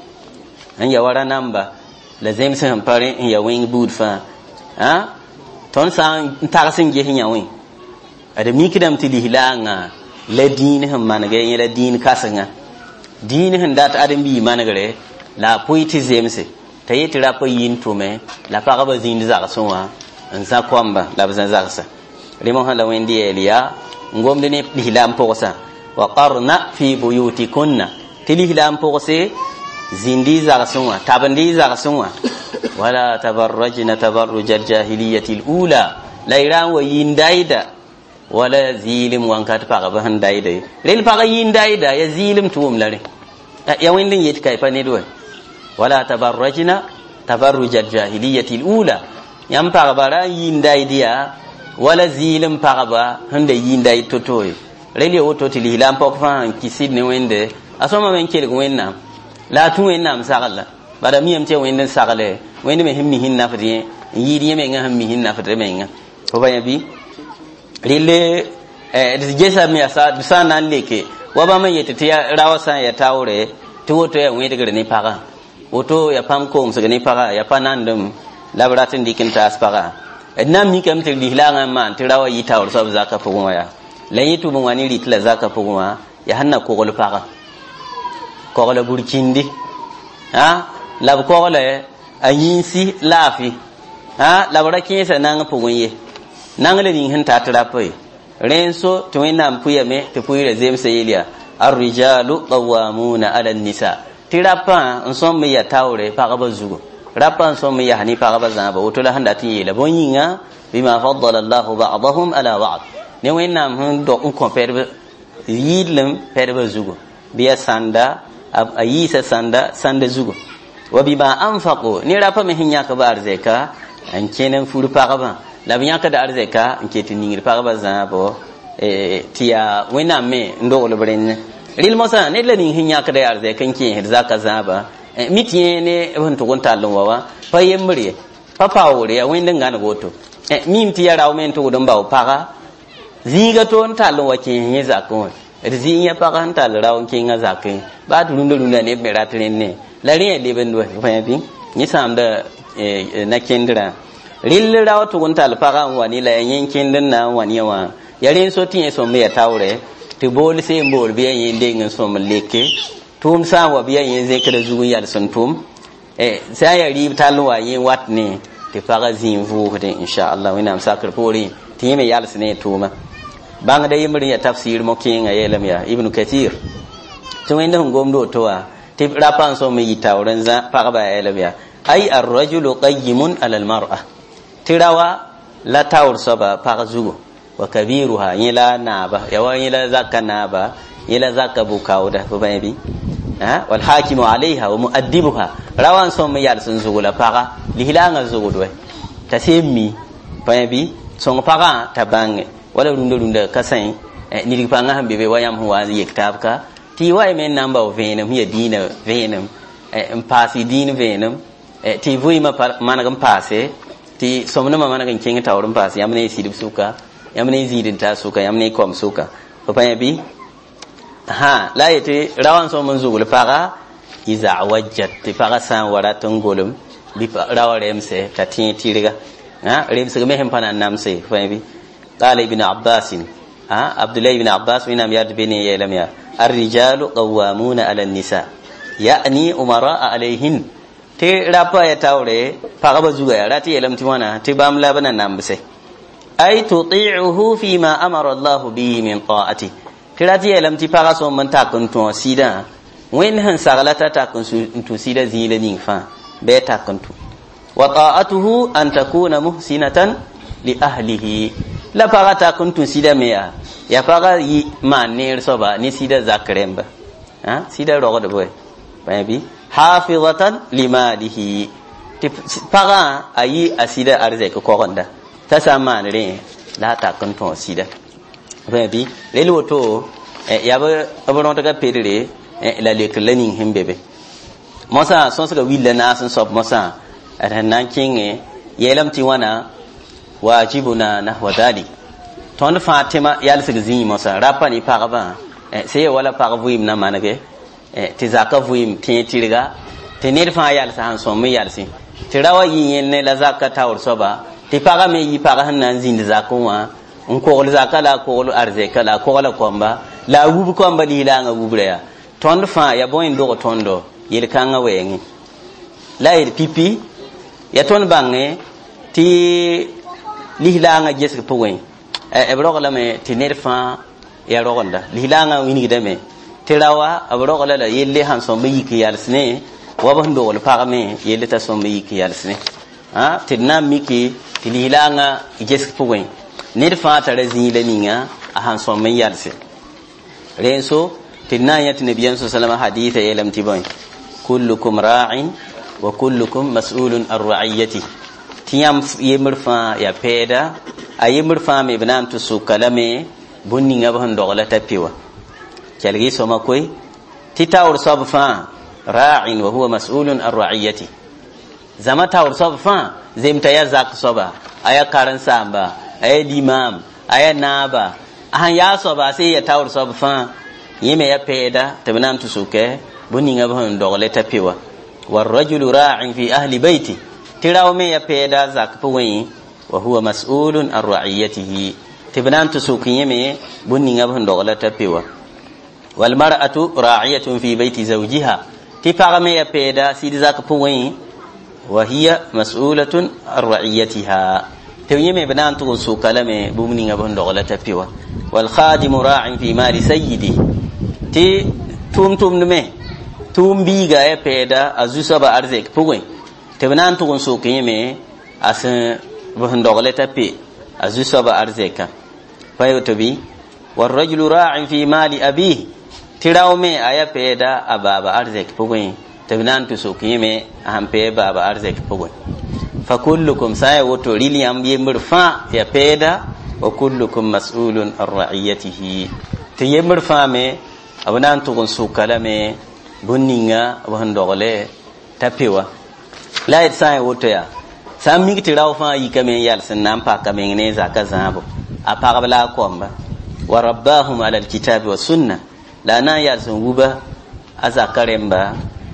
an ya wara namba la zem se han pare in ya wing bud fa ha ton san tarsin je hin ya wing ada mikidam ti lihilanga la din han managa yin la din kasanga din han dat adam bi managare la poiti zemse tayiti ra pa yin tume la pa ba zin za sonwa an sa kwamba la bazan za sa limon hala wendi eliya ngomde ne lihilam posa wa qarna fi buyutikunna tilihilam pose zindi za sonwa tabandi za sonwa wala tabarrajna tabarruj al-jahiliyyati al-ula la iran wa yindaida wala zilim wankat pa ba handaida rel pa yindaida ya zilim tuum lare ya wendin yit kai pa ne do wala tabarrajna tabarruj al-jahiliyyati al-ula yam pa bara yindaidia wala zilim pa ba hande yindai totoy rele woto tilihilam pok fa kisid ne wende asoma men kel wenna la tu wenna msagala bada miyam te wenden sagale wende me himmi hinna fati yidi me nga himmi hinna fati me nga ko baya bi rele eh jesa mi asa bisana leke waba man yete te rawasa ya tawre to to ya wende gare ne paga woto ya pam ko msa ne paga ya panandum labratin dikin ta aspaga ednam mi kam te dihlanga man te rawa yi tawr so zaka fuguma ya la yitu bu wani ritla zaka fuguma ya hanna ko gol paga ko gol burkindi ha la ko le ayinsi lafi ha la bara kinsa nang pugunye nang le nin hinta trape renso to wena mpuyame to puyire zemse yelia ar-rijalu qawwamuna 'ala an-nisa tirapa nsom ya tawre pagaba zugo rapa nsom ya hani pagaba zaba otola handa tiyela bonyinga bima faddala Allahu ba'dahum 'ala ba'd ne wena hun do on compare yidlem perba zugo biya sanda ayisa sanda sanda zugo wa bima anfaqu ni rapa me hinya ka bar zeka an kenen furu pagaba la biya ka da arzeka nke tiningir pagaba zabo e tiya wena me ndo le bren ril mosa ne le nin hinya ka da arzeka nke hir zaka zaba mitiye ne ban to gonta lon wawa payembre papa wore ya wenda ngana goto e mim tiya raw men to don bawo paga ziga to nta lon wake hin zakon rizin ya paga nta raw kin ga zakai ba dun dun ne me ratren ne la riya le ben do fa yabi ni sam da na kendra ril raw to gonta al paga wani la yin kindin na wani wa yarin so tin so me ya tawre to bol se mbol biya yin de ngin so leke tum sa wa biya yin zai kada zugun yar sun tum eh sai ya ri talwa yin wat ne te paga zin vu de insha Allah wina am sakar pori ti me yal sene tuma bang da yimri ya tafsir mo kin ayelam ya ibnu kathir to wenda ngom do to wa te rapan so me yitawren za paga ba ayelam ya ay ar-rajulu qayyimun 'ala al-mar'a tirawa la tawr saba paga zugo wa kabiruha yila naba yawa yila zakana yila zaka bukawda ko bayi ha wal hakimu alaiha wa muaddibuha rawan so mi yal sun zugula paga lihilanga zugudwe tasemmi bayi so paga tabange wala runda runda kasan ni ri panga hambe be wayam huwa yektabka ti way men namba o venam hiya dina venam en pasi din venam ti vui ma managam pase ti somna ma managam kinga tawrum pase yamne sidib suka yamne zidin ta suka yamne kom suka bayi ha la yete rawan so mun zugul faga iza wajjat ti faga san waratun golum bi rawa remse ta tin tiriga ha remse me hem panan namse fabi qala ibn abbas ha abdullah ibn abbas wina yad bini yelam ya ar-rijalu qawwamuna 'ala an-nisa ya'ni umara alayhin te rapa ya tawre faga bazuga ya rati yelam tiwana ti bamla bana namse ay tuti'uhu fi ma amara Allah bihi min ta'ati tirati yelam ti paga so man takun to sida wen han sagalata takun to sida zile ning fa be takun to wa ta'atuhu an takuna muhsinatan li ahlihi la paga takun to sida meya ya paga yi manir soba ni sida zakremba ha sida rogo boy baby hafizatan limalihi ti paga ayi asida arze ko konda tasamane re la takun to sida baby lelo to ya ba abon ta ga pedire la le learning himbebe mosa son saka willa na sun sob mosa anan kinge yelam ti wana wajibuna nahwa dalik ton fatima yal sigzi mosa rapani pagaba sai wala pagvuim na manage ti zaka vuim ti tiriga ti nirfa yal sa han so mi yal si tirawa yin ne la zakka tawr soba ti paga me yi paga hanan zin zakuma on ko wala zakala ko wala arzeka la ko wala komba la wubu komba li la nga wubreya ton fa ya boy ndo tondo yel kanga wengi la yel pipi ya ton bange ti li la nga jesk powen e bro la me ti nerfa ya rogonda li la nga wini deme tirawa abro la la yelle han so be yiki yal sne wa ba ndo wala paga me yelle ta so be yiki yal sne ha tinna miki ti li la nga jesk powen nirfa tare zile ninga a han so men yalse renso tinna yati nabiyan sallallahu haditha yelam tiboy kullukum ra'in wa kullukum mas'ulun ar ra'iyati tiyam yemurfa ya peda ayemurfa me banam to sukalame bunni ngaba han dogala tapiwa kelgi so makoy titawr sabfa ra'in wa huwa mas'ulun ar ra'iyati zama tawr sabfa zemta ya zak soba aya karan samba ay limam ay naba han ya so ba sai ya tawr so fa yime ya peda tabnam to suke buninga ban dogale tapiwa war rajulu ra'in fi ahli baiti tiraw me ya peda zak puwi wa huwa mas'ulun ar ra'iyatihi tabnam to suke yime buninga ban dogale tapiwa wal mar'atu ra'iyatun fi baiti zawjiha ti pagame ya peda sidi zaka puwen wa hiya mas'ulatun ar ra'iyatiha te yeme banan to su kalame bumni ngabon dogola tapiwa wal khadimu ra'in fi mali sayyidi ti tum tum me tum biga ya peda azusa ba arzek puwen te banan to su kiyeme asan bon dogola tapi azusa ba arzeka fayo to bi war rajulu ra'in fi mali abihi tiraw me aya peda ababa arzek pugun tabnan to so kiyeme hampe baba arzek pugun fa kullukum saya woto liliyam yemur fa ya peda wa kullukum mas'ulun ar ra'iyatihi tiyemur fa me abnan to gon so kalame bunninga abhan dogole tapewa la saya woto ya sam mi tiraw fa yikame yal sanam pa kame ne zaka zabo apagabla komba wa rabbahum ala alkitabi was sunnah la na ya sun guba aza karemba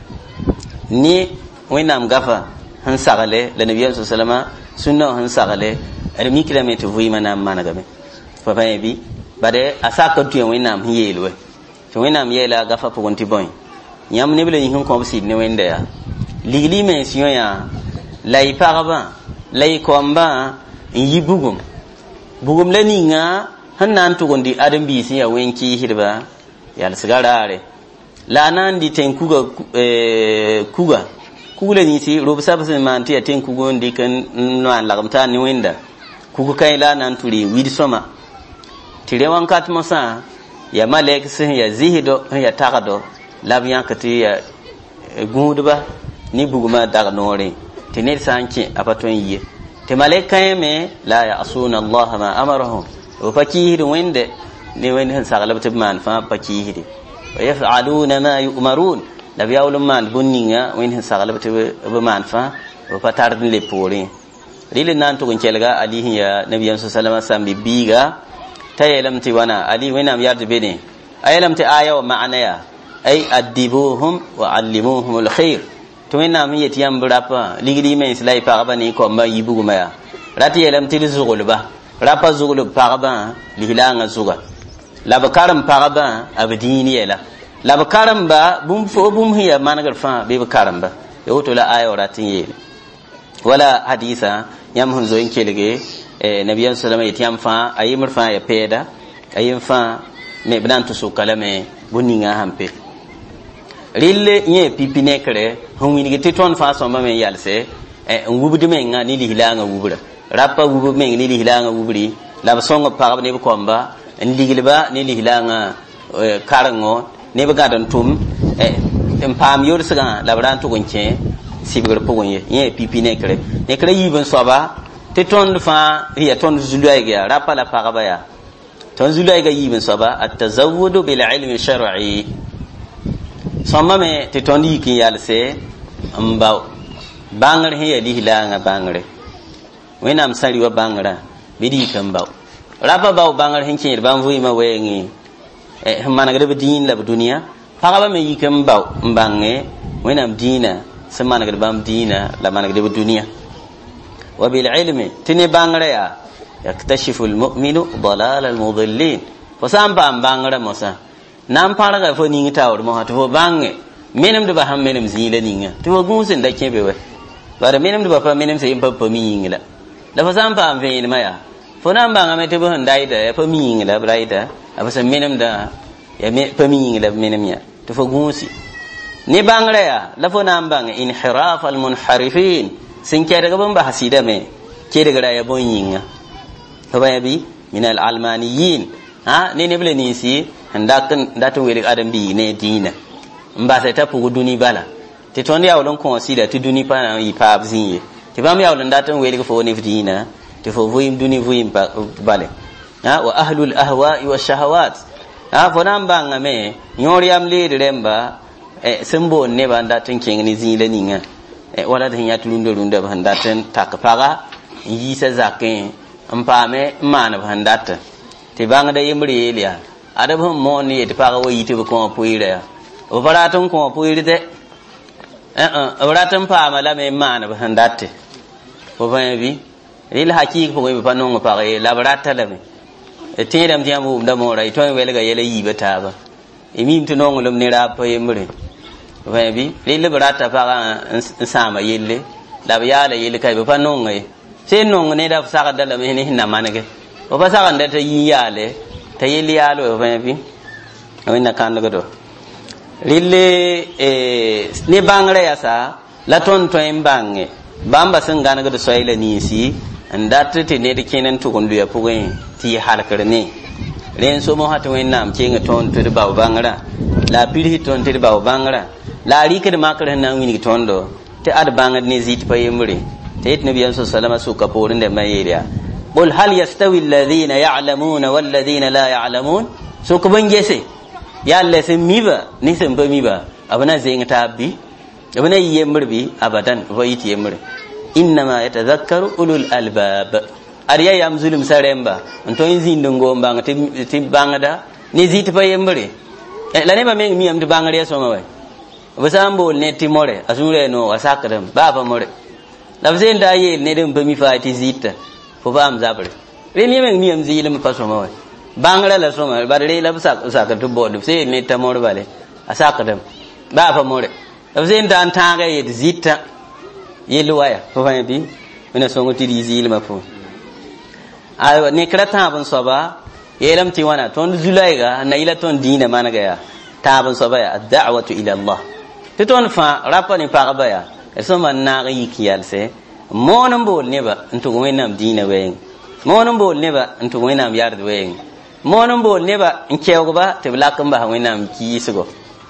ni winam gafa han sagale la nabiy sallallahu sunna han sagale er mi kilometer wi manam managa me fa fa bi bade asaka tuyen winam yelwe to winam yela gafa pugonti boy nyam ne bele hin ko bisi ne wenda ya ligli men siyo ya lay paraba lay komba yibugum bugum leninga han nan to gondi adam bi siya wenki hirba yal sigarare la nan di ten kuga eh kuga kugule ni si rob sabse man ti ten kugo ndi kan nan lagamta ni wenda kugu kai la nan turi wid soma tire wan kat mosa ya malek sin ya zihido ya tagado labyan kati ya gudba ni buguma daga nore tenir sanki apaton yi te malek kayeme la ya asuna allah ma amarahum wa fakihir wende ni wende han sagalabta man fa fakihir wa yaf'aluna ma yu'marun la biawul man bunninga wende han sagalabta be man fa wa patar le pore rile nan to goncelga ali ya nabiyyan sallallahu alaihi wasallam biga tayelamti wana ali wenam yarde bene ayelamti aya wa ma'ana ya ay adibuhum wa allimuhum alkhair to wenam yeti yambrapa ligidi men silai paraba ni ko ma yibuguma ya rati yelamti zugulba rapa zugul paraba lihilanga zuga labakaram paraba abdini yela labakaram ba bum fo bum hiya managar fa be bakaram ba yoto la aya ratin yele wala hadisa yam hunzo inkelege eh nabiyan sallama yatiyam fa ayimur fa ya peda ayim fa me bnantu su kalame buninga hampe rille nye pipine kre hunwini gete ton fa so ma men yalse eh ngubudi men nga ni lihilanga wubura rapa wubu men ni lihilanga wuburi la songo parab ne komba ndigilba ni lihilanga karango ne ba gadan tum eh empam yor saga labran to gonche sibgar pogonye nye pipine kre ne kre yibon soba te ton fa ya ton zulaiga rapa la parabaya ton zulaiga yibon soba at-tazawwud bil ilmi shar'i somma me te ton yiki yalse amba bangar he yadi hilanga bangare wenam sari wa bangara bidi kamba rapa baw bangar hin kin ban vui ma wengi e mana gade din la dunia paraba me yikam baw mbange wenam dina semana gade bam dina la mana gade dunia wa bil ilmi tini bangare ya yaktashifu al mu'minu dalal al mudallin fasam bam bangara mosa nam paraga fo ningi tawr mo hato fo bange menem de ba ham menem zile ninga to gunsin da kebe we bara menem de ba fa menem se impa pa mingila da fasam pam fe ni maya fo nam banga me te bo ndai da pa mingila braida abasa menem da ya me pa mingila menem ya to fo gunsi ni bangare ya la fo nam banga inhiraf al munharifin sin ke daga ban ba hasida me ke daga raya bon yinga to ba bi min al almaniyin ha ne ne bele ni si ndakan datu weli adam bi ne dina mbasa ta pugu duni bala te tondi ya wolon consider ti duni pa na yi pa abzinye te bam ya wolon datan weli ko fo ne dina te fo voyim duni voyim pa bale ha wa ahlul ahwa'i wa shahawat ha fo nan banga me nyori am le remba e sembo ne ba datan king ni zile ninga e wala da ya tulunde runde ba datan takpaga yi sa zakin ampame mana ba datan te banga da yimri eliya adabun mo ni te paga wo yiti ko puire ya o baratun ko puire de eh eh baratun pa mala me mana ba handate o ba bi il hakiki ko be panon pa ga la barata da me e tiram diamu da mo rai to wele ga yele yibe ta ba imi to non lum ni ra pa yimre wa bi rille brata pa nsama yelle la yala yelle kay ba nonga se nonga ne da saka dala me ne hinna manage o ba saka ndata yiyale ta yelle yalo wa bi awina kan daga do rille e ne bangre ya sa la ton to en bange bamba sun gana ga soyla ni si andata te ne de kenan to gondu ya pugen ti halakar ne ren so mo hatu en nam chenga ton to de ba bangra la piri ton te ba bangra la ri ke ma kar na wini ton do te ad bangar ne zit pa yemre te it nabi sallallahu su ka porin de mayiriya qul hal yastawi alladhina ya'lamuna wal ladina la ya'lamun so ko bangese ya Allah sun miba ni sun ba miba abuna zai ta bi abuna yemre bi abadan wa yiti yemre innama yatadhakkaru ulul albab ariya yam zulum saremba onto inzi ndongo mbanga ti bangada ni zit pa yemre la ne ba me mi am ti bangare so ma wai wasambo ne ti more asure no wasakram ba fa more la vzen da ye ne dem ba mi fa ti zita fo ba am zabre re ni me mi am zi lim pa so ma wai bangara la so ma ba re la sak sak to bod se ne ta more bale asakram ba fa more la vzen da tanga ye zita ye luwaya fo fa bi mina so ngoti di zi lim fo ay ne krata ban so ba yelam ti wana ton zulaiga na ila ton dina managa ya taban so ba ya ad-da'watu ila Allah titon fa rapa ni pa ba ya eso man na yi kiyal se monon bol ne ba nto wenam dina wen monon bol ne ba nto wenam yard wen monon bol ne ba nkew ba te blakan ba wenam ki sugo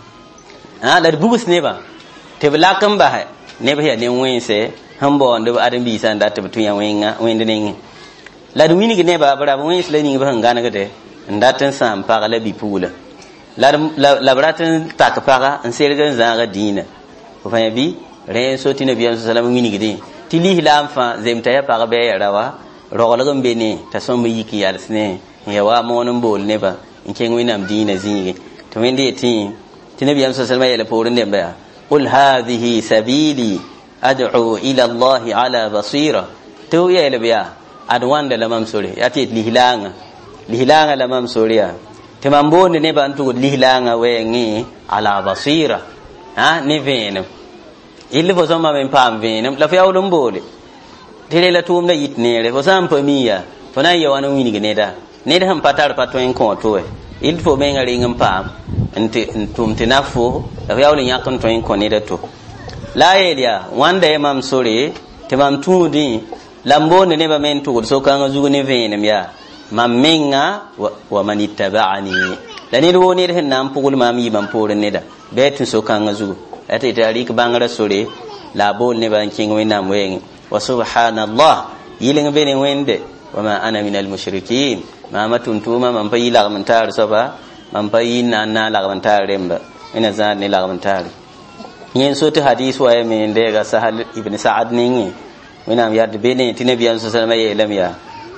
ha da bubus ne ba te blakan ba ne ba ya ne wen se hambo ndo adam bi san da te tun ya wen wen ne la du wini ne ba bara wen isle ni ba ngana ga de ndatan sam pa la bi pula la la bratan takpaga en sergan zanga dina ko fa bi re so ti nabi sallallahu alaihi wasallam wini gidi ti li lam fa zemta ya pa be ya rawa rogol gam be ne ta so mi yiki yal sne ya wa monon bol ne ba in ken winam dina zingi to wende ti ti nabi sallallahu alaihi wasallam ya la porin de ba qul hadhihi sabili ad'u ila Allah ala basira to ya la biya adwanda lamam sore ya ti li hilanga li hilanga lamam sore ya temambone ne bantu lihlanga wengi ala basira ha ni venam illi fo somma men pam venam la fiaw dum bole tele la tum na yitnere fo sam pamiya fo na yawana wini ne da ne da ham patar pato en ko to e il fo men ngari ngam pam ente tum tinafo la fiaw ni yakon to en ko ne da to la yedia wanda e mam sore temam tudi lambone ne ba men to so kan zugo ne venam ya mamenga wa manittaba'ani dani do ne hen nam pugul mami mam poren ne da betin so kan azu ate tarik bangara sore la bol ne ban king we nam wen wa subhanallah yilin bene wende wa ma ana minal mushrikin ma matun tuma man fayi la man tar so ba man fayi na na la man tar remba ina zan ne la man tar yen so ta hadis wa me inde ga sahal ibn sa'ad ne wina yad bene tinabiyan so sallallahu alaihi wasallam ya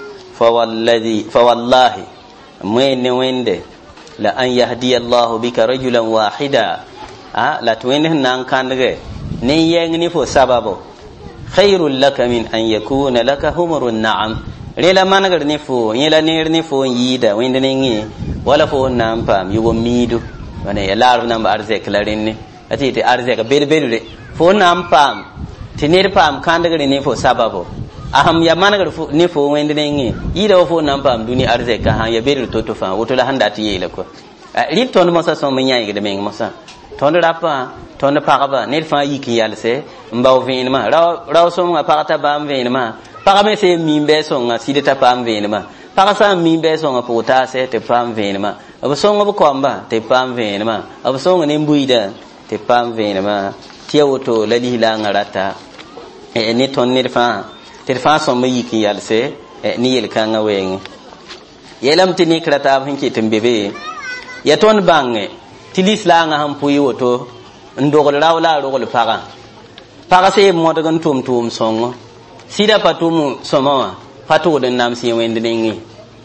فوالذي فوالله من وينده لا ان يهدي الله بك رجلا واحدا اه لا توينه نان كانغه ني يغني فو سببو خير لك من ان يكون لك حمر النعم lela managar ne fo yela ner ne fo yida winde ne ngi wala fo nam pam yugo midu wane yalaru nam arze klarin ne ati te arze ka bel bel fo nam pam tinir pam kandagar ne fo sababo aham ya managar ne fo wende ne ngi ida fo nam pam duni arze ka ha ya beru to to fa woto la handa ti yela ko ri ton mo sa so me nyaay de me mo sa ton rapa ton pa ba ne fa yiki yalse mbaw vin ma raw raw so ma pa ta ba vin ma pa me se mi be so nga si de ta pa vin ma pa sa mi be so nga po ta se te pa vin ma ab so nga ko amba te pa vin ma ab so nga ne mbuida te pa vin ma ti woto la li la ngarata e ne ton ne fa te fa so me yiki yalse ni yel kanga wen yelam tini krata hinki tembebe ya ton bange tilis la nga ham puyi woto ndogol rawla rogol paga paga se modagan tum tum songo sida patum somawa patu den nam si wende ngi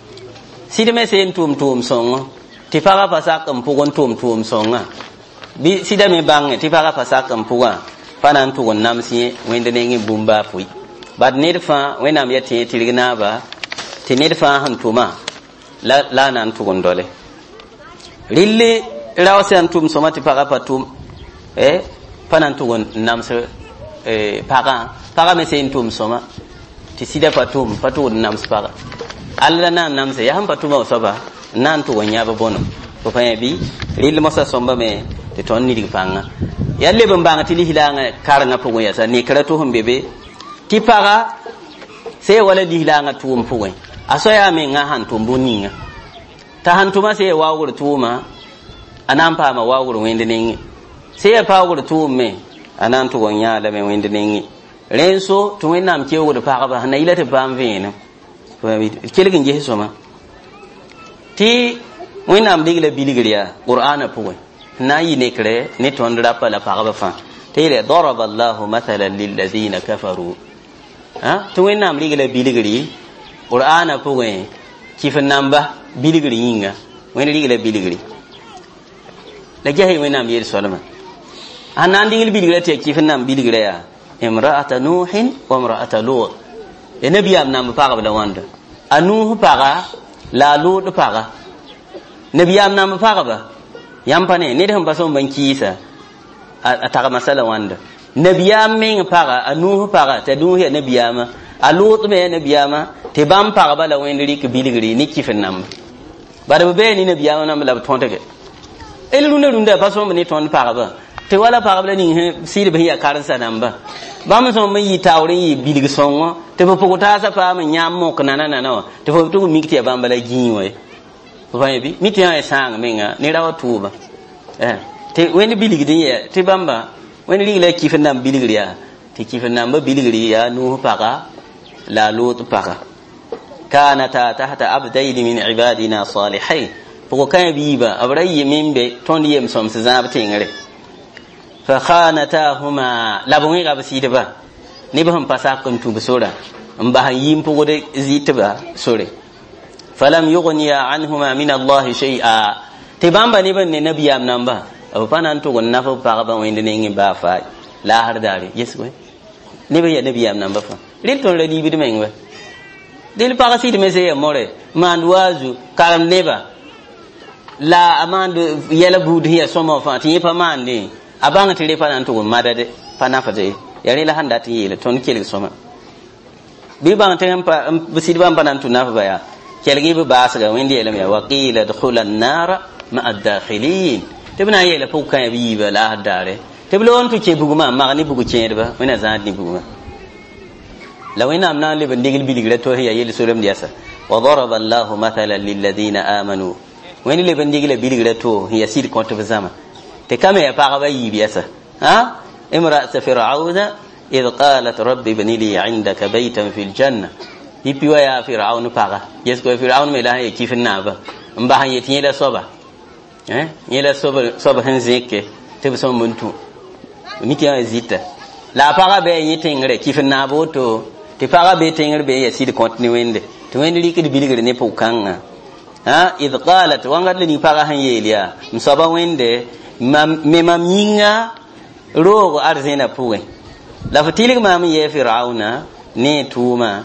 sida me sen tum tum songo ti paga pasak am pugon tum tum songa bi sida me bange ti paga pasak am puga panan tu gon nam si wende ngi bumba puyi bad nirfa wenam yati tirgna ba ti nirfa han tuma la la nan tu gon dole rille rawse antum somati paga patum eh panan to gon namse eh paga paga me sen tum soma ti sida patum patu namse paga alla na namse ya ham patuma soba nan to gon yaba bono ko fa bi ril mosa somba me te ton ni digpanga yalle ban banga tili hilanga karanga pugo ya sa ni karatu hum bebe ti paga sai wala di hilanga tuum pugo aso ya me nga han tumbu ninga ta han tuma sai wawur tuma anan pa ma wawur wende ningi sai ya pawur tume anan to gonya da me wende ningi renso to wenna am kewo da paga ba na ilata bam vena ko bi kelgin je so ma ti wenna am digla biligriya qur'ana pugo na yi ne kre ne to ndra pa la paga ba fa tire daraba allah mathalan lil ladina kafaru ha to wenna am digla biligri qur'ana pugo kifin namba biligri yinga wenna digla biligri la jahi wenna am yir solama anan digil biligri te kifin nam biligri ya imra'ata nuhin wa imra'ata lut e nabiyam nam paga ba wanda anuhu paga la lut paga nabiyam nam paga ba yampane ne da ba son banki isa a taga masala wanda nabiyam min paga anuhu paga ta duhi nabiyama alut me nabiyama te bam paga bala wendri ke biligri ni kifin nam bara be ni nabiyama nam la tontage elu ne runda ba son ni ton paga ba te wala paga bala ni sir be ya karansa nam ba bam son me yi tawrin yi bilig songo te bo pokota sa pa ma nyam mo kana na na te fo tu mi kiti bam bala ginwe ko bi miti ya sang menga ni rawa tuba eh te weni biligri ya te bamba weni ligla kifin nam biligri ya te kifin nam ba biligri ya nu paga la lut paga kanata tahta abdayn min ibadina salihin ko kan biba abrayi mimbe tondi yem som se zabte ngare fa khanatahuma labungi ga basida ba ni ba hum pasa kun tu basura mba yim pugo de zitba sore falam yughniya anhuma min Allah shay'a tibamba ni ban ne nabiyam namba abu panan to gon nafa paga ba wende ne ngi ba fa la har dare yes we ni ba ya nabiyam namba fa ril ton radi bi de mengwe dil paga sidi me se more man wazu karam neba la amandu yela bud hiya somo fa ti pa mande abanga tire panan to gon madade panafa de yare la handa ti yele ton kele soma bi bang tan pa bisidi bam panan to nafa ba ya kelgi bi basaga wendi elam ya waqila dukhulan nar ma ad-dakhilin tibna yela fuka bi ba la dare tiblo on to ke buguma magani bugu cede ba wena zandi buguma lawina amna le bandigil bidigre to ya yeli sulam diasa wa daraba allah mathalan lil ladina amanu weni le bandigil bidigre to ya sid konto zama te kame ya paga ba yi biasa ha imra'at fir'auna id qalat rabbi ibni li 'indaka baytan fil janna ipiwa ya fir'aun paga yes ko fir'aun me la he kifin na ba mba han yeti la soba eh yela soba soba han zeke te so muntu miti ya zita la paga be yeti ngre kifin na boto te paga be tengre be ya sid continue wende to wende li kidi biligre ne pukanga ha id qalat wanga ni paga han yelia msoba wende me maminga rogo arzena puwe la fatilig mam ye fir'auna ne tuma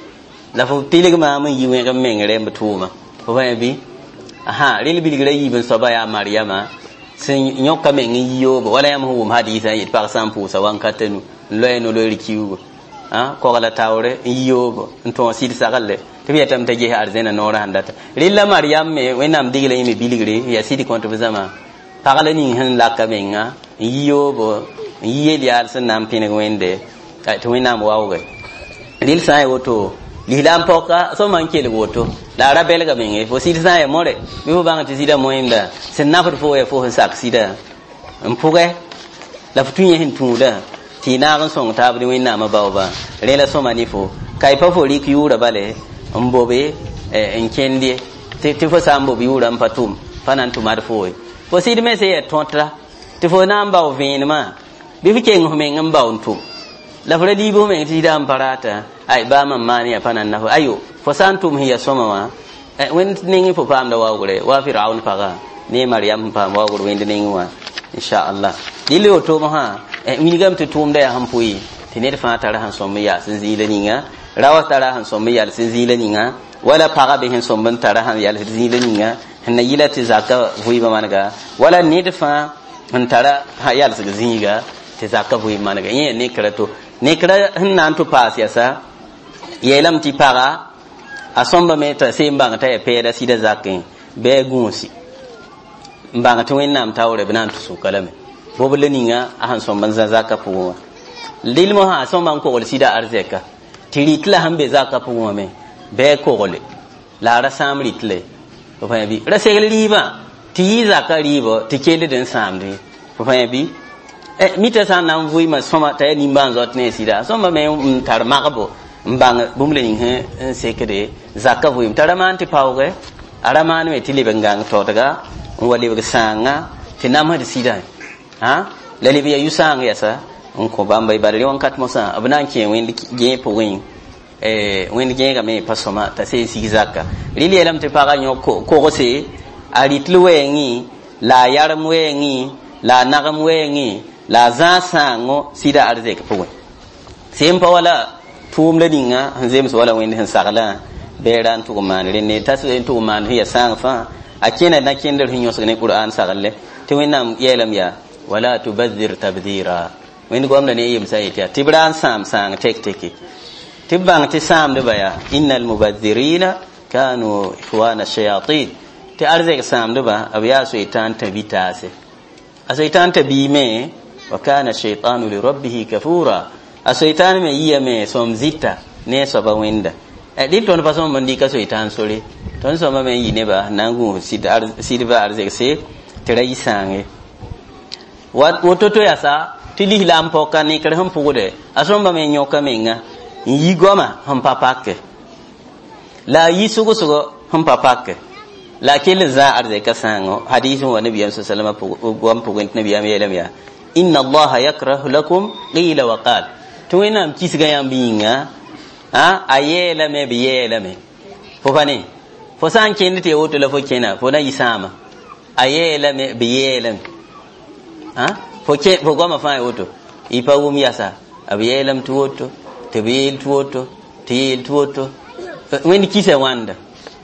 la fu tilig ma mun yiwe ga mengre mutuma ko ba bi aha ril biligre yibin so ba ya maryama sin nyoka men yiyo bo wala yam hu hadisa yit par sampu sa wan katenu loyno lo rikiwo ha ko gala tawre yiyo bo nton sid sagalle to bi tam taje arzena nora handata ril la maryam me wenam digle yimi biligre ya sidi konto zama pagala ni han lakka menga yiyo bo yiye dial san nam pine wende to wenam wawga ril sai woto lilam poka so man kele woto la rabel ga menge fo sidi sa e more bi fo bang ti sida moinda sen na fo e fo sak sida mpuge la futunye hin tuda ti na ran song ta bi winna ma bawba rela so mani fo kai pa fo ri ki yura bale mbobe en kendi ti ti fo sambo bi yura mpatum fanan tu mar fo fo sidi me se e tontra ti fo na mbaw vinma bi fi ken ho men mbaw ntum la fo di bo men ti da amparata ai ba man mani apanan na ayo fo santum hiya soma wa wen ningi fo pam da wawure wa fir'aun paga ne maryam pam wawure wen ningi wa insha Allah dile to ma ha min gam to tum da ya hampuyi tine fa tara han somma ya sin zila ninga rawa tara han somma ya sin zila ninga wala paga be hen somban tara han ya sin zila ninga hanna yila ti zaka huiba managa wala ne fa antara ha yal sig zinga te zakka bu imanaga yin ne krato ne kra hinnan to pas ya sa yelam ti para asomba meta semba ta ya peda sida zakin be gunsi mbanga to winnam tawre binan to su kalame bobule ninga ahan somban zakka pu lil mo ha somban ko wal sida arzeka tiri tla hambe zakka pu me be ko gole la ra samri tle ko fa bi ra segel riba ti zakka riba ti kele den samri ko fa bi e mita san nan vui ma soma ta ni ban zot ne sida soma me tar magabo mbang bumle ning he sekede zakka vui tar man ti pauge araman me tili bengang to daga wali be sanga ti nama di sida ha lali bi yusang yasa ko bamba ibare won kat mosa abnan ke wen ge po wen eh wen ge ga me pasoma ta se si zakka lili elam te paga nyoko ko ko se aritlu wengi la yaram wengi la nagam wengi la za sango sida arze ka puwe sempa wala tum le dinga hanzem so wala wen han sagala beran to man le ne tasu to man hiya sang fa akena na kender hinyo so ne qur'an sagalle to wenam yelam ya wala tubadhir tabdhira wen go amna ne yim sai ta tibran sam sang tek tek tibang ti sam de baya innal mubadhirina kanu ikhwana shayatin ti arze ka sam de ba abiya so itan tabitase asaitan tabime wa kana shaytanu li rabbih kafura asaitan me yiyame somzita ne so ba wenda e dit ton pason mandi ka shaytan sore ton so ma me yine ba nangu sidar sidba arze se tere sange wat wototo yasa tili lam poka ne kare hum pugude asomba me nyoka menga yi goma hum papake la yi sugo sugo hum papake la kele za arze ka sango hadithu wa nabiyyu sallallahu alaihi wasallam gom pugunt nabiyyu yelam ya inna allaha yakrahu lakum qila wa qal to ina kisga yambinga ha ayela me biyela me fo fane fo san kende te woto la fo kena fo na yisama ayela me biyela me ha fo ke fo goma fa woto ipa wum yasa abiyelam tu woto te bil tu woto te tu woto wen kise wanda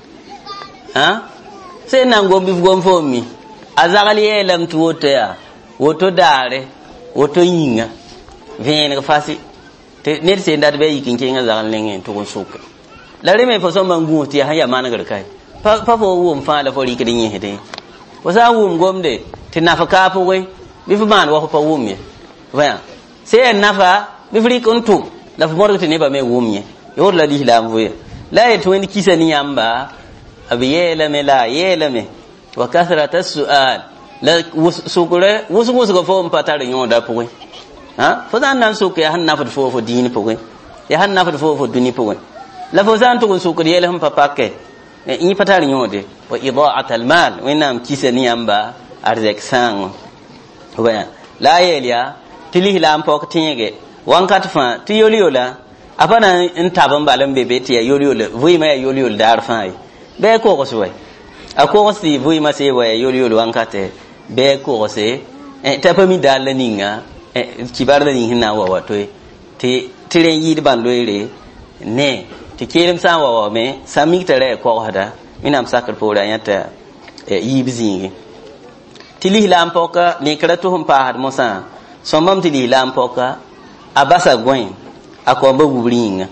ha se nango bi gom fo mi azagali yelam tu woto ya woto dare woto yinga vene ka fasi te ne se ndad be yikin kinga zagal lengen to suka la reme fo so mangu ti haya managar kai pa pa fo wum fa la fo ri kidin yede wasa wum gomde ti nafaka fo we bi fu man wa ko wum ye vaya se nafa bi fri kon tu la fo morgo ti ne ba me wum ye yor la di la mvuye la e to ni kisani yamba abiyela me la yela me wa kasrat as-su'al la sukure wusu wusu ko fo mpatare nyoda puwe ha fo dan nan suke han na fo fo dini puwe ya han na fo fo duni puwe la fo zan to sukure yele hum papake ni patare nyode wa ida'at al-mal wa inam kisani amba arzek sang wa la yelia tili lam pok tinyege wankat fa ti yoliola apana ntaban balam bebe ti yoliola vui ma yoliol dar fa be ko ko suwe akoko si vui ma se wa yoliol wankate be ko se e tapami dalla ninga e kibar da ninga wa wato te tiren yidi bandoire ne te kelem sa wa wa me sami tare ko hada minam sakar pora yata e yibzingi tili lampoka ne karatu hum pa had mosa somam tili lampoka abasa gwen akomba wubringa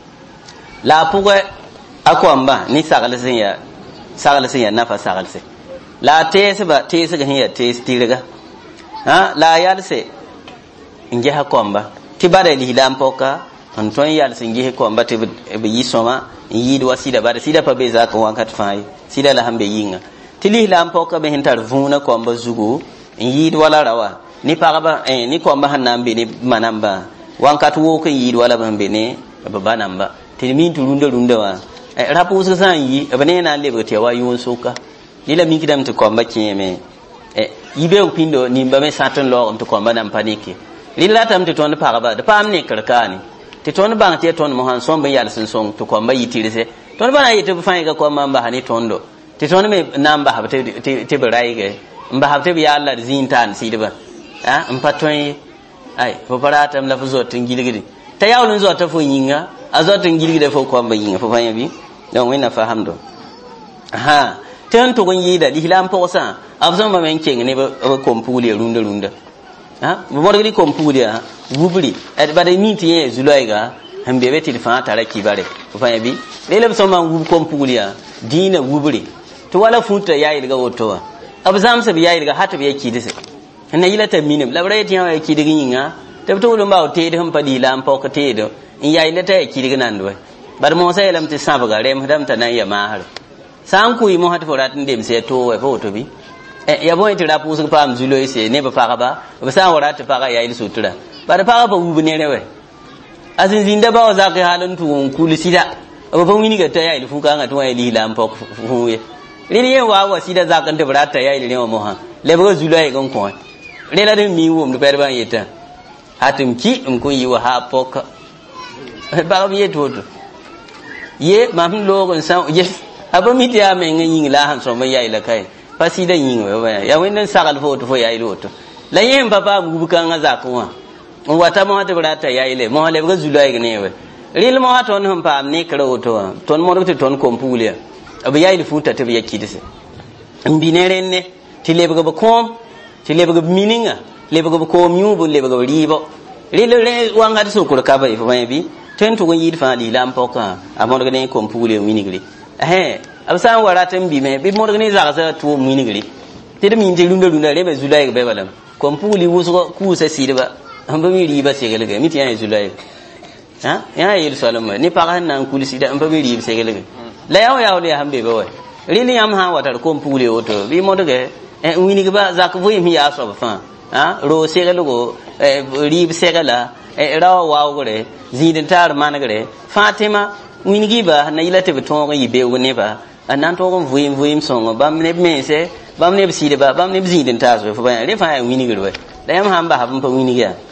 la puga akomba ni sagala sinya sagala sinya nafa sagala sinya la tese ba tese ga hiya tese tiriga ha la yalse inge ha komba tibare li lampoka on ton yalse inge ha komba te be yisoma yidi wasida bare sida pa be za ko wankat fai sida la hambe yinga tili lampoka be hintar vuna komba zugu yidi wala rawa ni paraba eh ni komba hanambe ni manamba wankat wo ko yidi wala bambe ne baba namba tilmin turunda runda wa rapu su san yi abane na lebe tewa yun suka lila mi kidam to komba kiyeme e yibe upindo ni ba me saton lo to komba nam paniki lila tam to ton paraba de pam ne karkani te ton bang te ton mo han sombe yal sun song to komba yitirise ton bana yite bu fanga komba mba hani tondo te ton me namba habte te te baraige mba habte bi Allah zintan sidba ha mpaton ai fo parata mla fuzo tingilgidi ta yawlun zo ta fo yinga azotin gilgide fo komba yinga fo fanya bi don wina fahamdo ha tan to gon yida lihlam posa abzon ma men keng ne ba kompuli runda runda ha bo morgri kompuli ha wubri ad bada minti ye zulaiga hambe beti fa tara kibare fa yabi lele so man wub kompuli ha dina wubri to wala futa yayi daga woto abzam sa yayi daga hata be yake dise na yila ta minim labre ti yayi ki daga yinga tabto lo ba te de ham padi lam pok te do in yayi la ta yake daga nan do bar mo sai lam ti sabaga rem hadam ta nan ya ma har san ku yi mo hat forat ndem se to we foto bi e ya boy ti rapu su pam zulo ise ne ba fa ba ba san wara ta fa ga yayi sutura bar fa ba wubu ne rewe azin zinda ba wa zakai halin tu kuli sida ba fa wini ga ta yayi fu ka ga to yayi lam pok fu ye rini ye wa wa sida zakan ta barata yayi ne mo ha le ba zulo ay gon ko le la de mi wum de per ban yeta hatim ki um ko yi wa ha pok ba mi yeto to ye mam lo gon sa ye aba mi dia me ngi la han so ma yayi la kai pasi da yin we ya wen dan sagal fo to fo yayi lo to la yen papa bu kan ga za ko wa wata mo ta barata yayi le mo le ba zulo ay ne we ril mo ha ton hum pam ne kro to ton mo to ton kompulia abu yayi futa ta yake dise mbinere ne ti le ba kom ti le ba mininga le ba ko myubu le ba ribo ril le wanga so ko ka ba fa bi ten to yi fa li lam poka amon ga ne kompulia winigli eh absan wara tan bi me bi mo ga ne za ka to winigli ti da min je lunda lunda le ba zulai ga be balam kompuli wuso ku sa sidba amba mi riba se ga ga mi ti ya zulai ha ya yi salama ni pa kan nan kulisi da amba mi riba se ga ga la yaw yaw le hambe ba wai rini yam ha watar kompuli oto bi mo daga eh winigi ba za ka vo mi ya so ba fa ha ro se ga lugo eh riba se ga la e rawa waw gore zidin tar man gore fatima winigi ba na yilate beton yi be woni ba anan to gon vuim vuim songo bam ne mese bam ne bside ba bam ne zidin tar so fa ba re fa winigi gore da yam hamba habun fa winigi a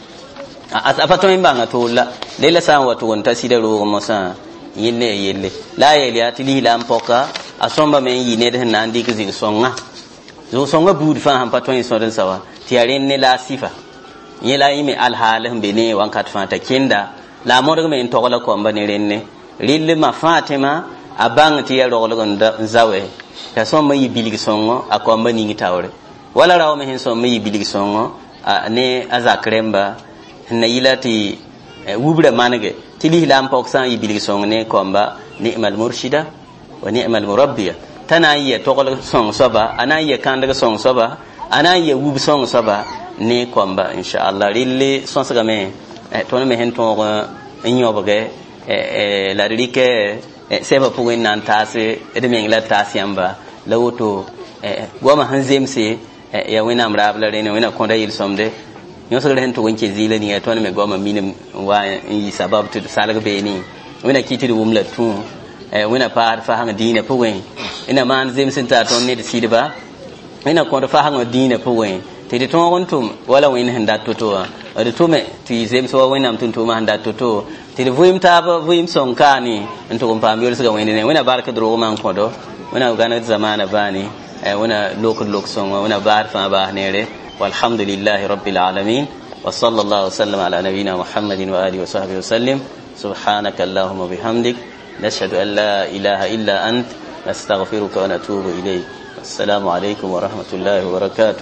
a to imba nga to la le la san wato won ta sida ro mo sa yille yille la yele atili lam poka asomba men yi ne de nan di kizi songa zo songa bud fa ham paton so den sawa tiare ne la sifa yela yimi al halin bene wankat fata kinda la modga men to la ko mbani renne rille ma fatima abang ti yaro lo gonda zawe ta so mai biligi songo akko mbani ngi tawre wala rawo men so mai biligi songo ne azakremba na yilati wubra manage tili lam poksan yi biligi songo ne komba ni'mal murshida wa ni'mal murabbiya tana yi to ko songo soba ana yi kan daga songo soba ana yi wub songo soba ne komba inshallah rille sonsaga me to me hen to nyoboge e la rike seba pu nan tase e de mengla tasiamba lawto e goma hanzemse ya wina amrabla rene wina konda yil somde nyosaga hen to wonke zile ni to me goma minim wa yi sabab to salaga be ni wina kiti wumla tu e wina par fa hanga dina pu wen ina man zemsen ta to ne de sidba ina konda fa hanga dina pu wen tede to wontum wala win handa toto ade to me ti zem so winam tun to ma handa toto tede vuim ta ba vuim son kani ento ko pam yol suga wini ne wina barka dro man ko do wina gana zamana bani e wina lok lok son wina bar fa ba nere walhamdulillahi rabbil alamin wa sallallahu sallam ala nabiyyina muhammadin wa alihi wa sahbihi wa sallim subhanaka allahumma bihamdik nashhadu an la ilaha illa ant nastaghfiruka wa natubu ilayk assalamu alaykum wa rahmatullahi wa barakatuh.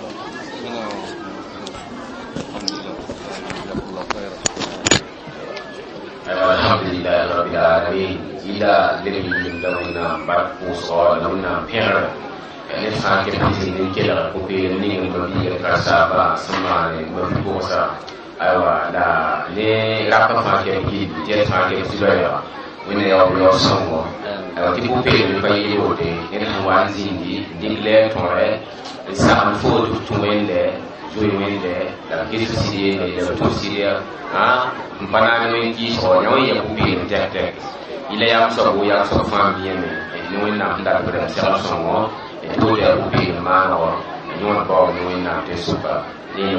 Alhamdulillah rabbil alamin ila limin dawna barku so dawna pera ne fa ke pisi ni kela ko be ni ngo bi ka saba sama ne mo ko sa aywa da ne rapa fa ke ki je fa ke si doya wini ya yo songo aywa ti ko be ni fa yi wote ne han wan zindi dingle tore sa fo tu wende joy wende da kisu si de da tu si ah bana ni ki so nyo ya ku bi tek tek ila ya so bu ya so fa bi ne ni wina nda ko da sa so mo e to ya ku bi ma no ni wona ba ni wina te super ni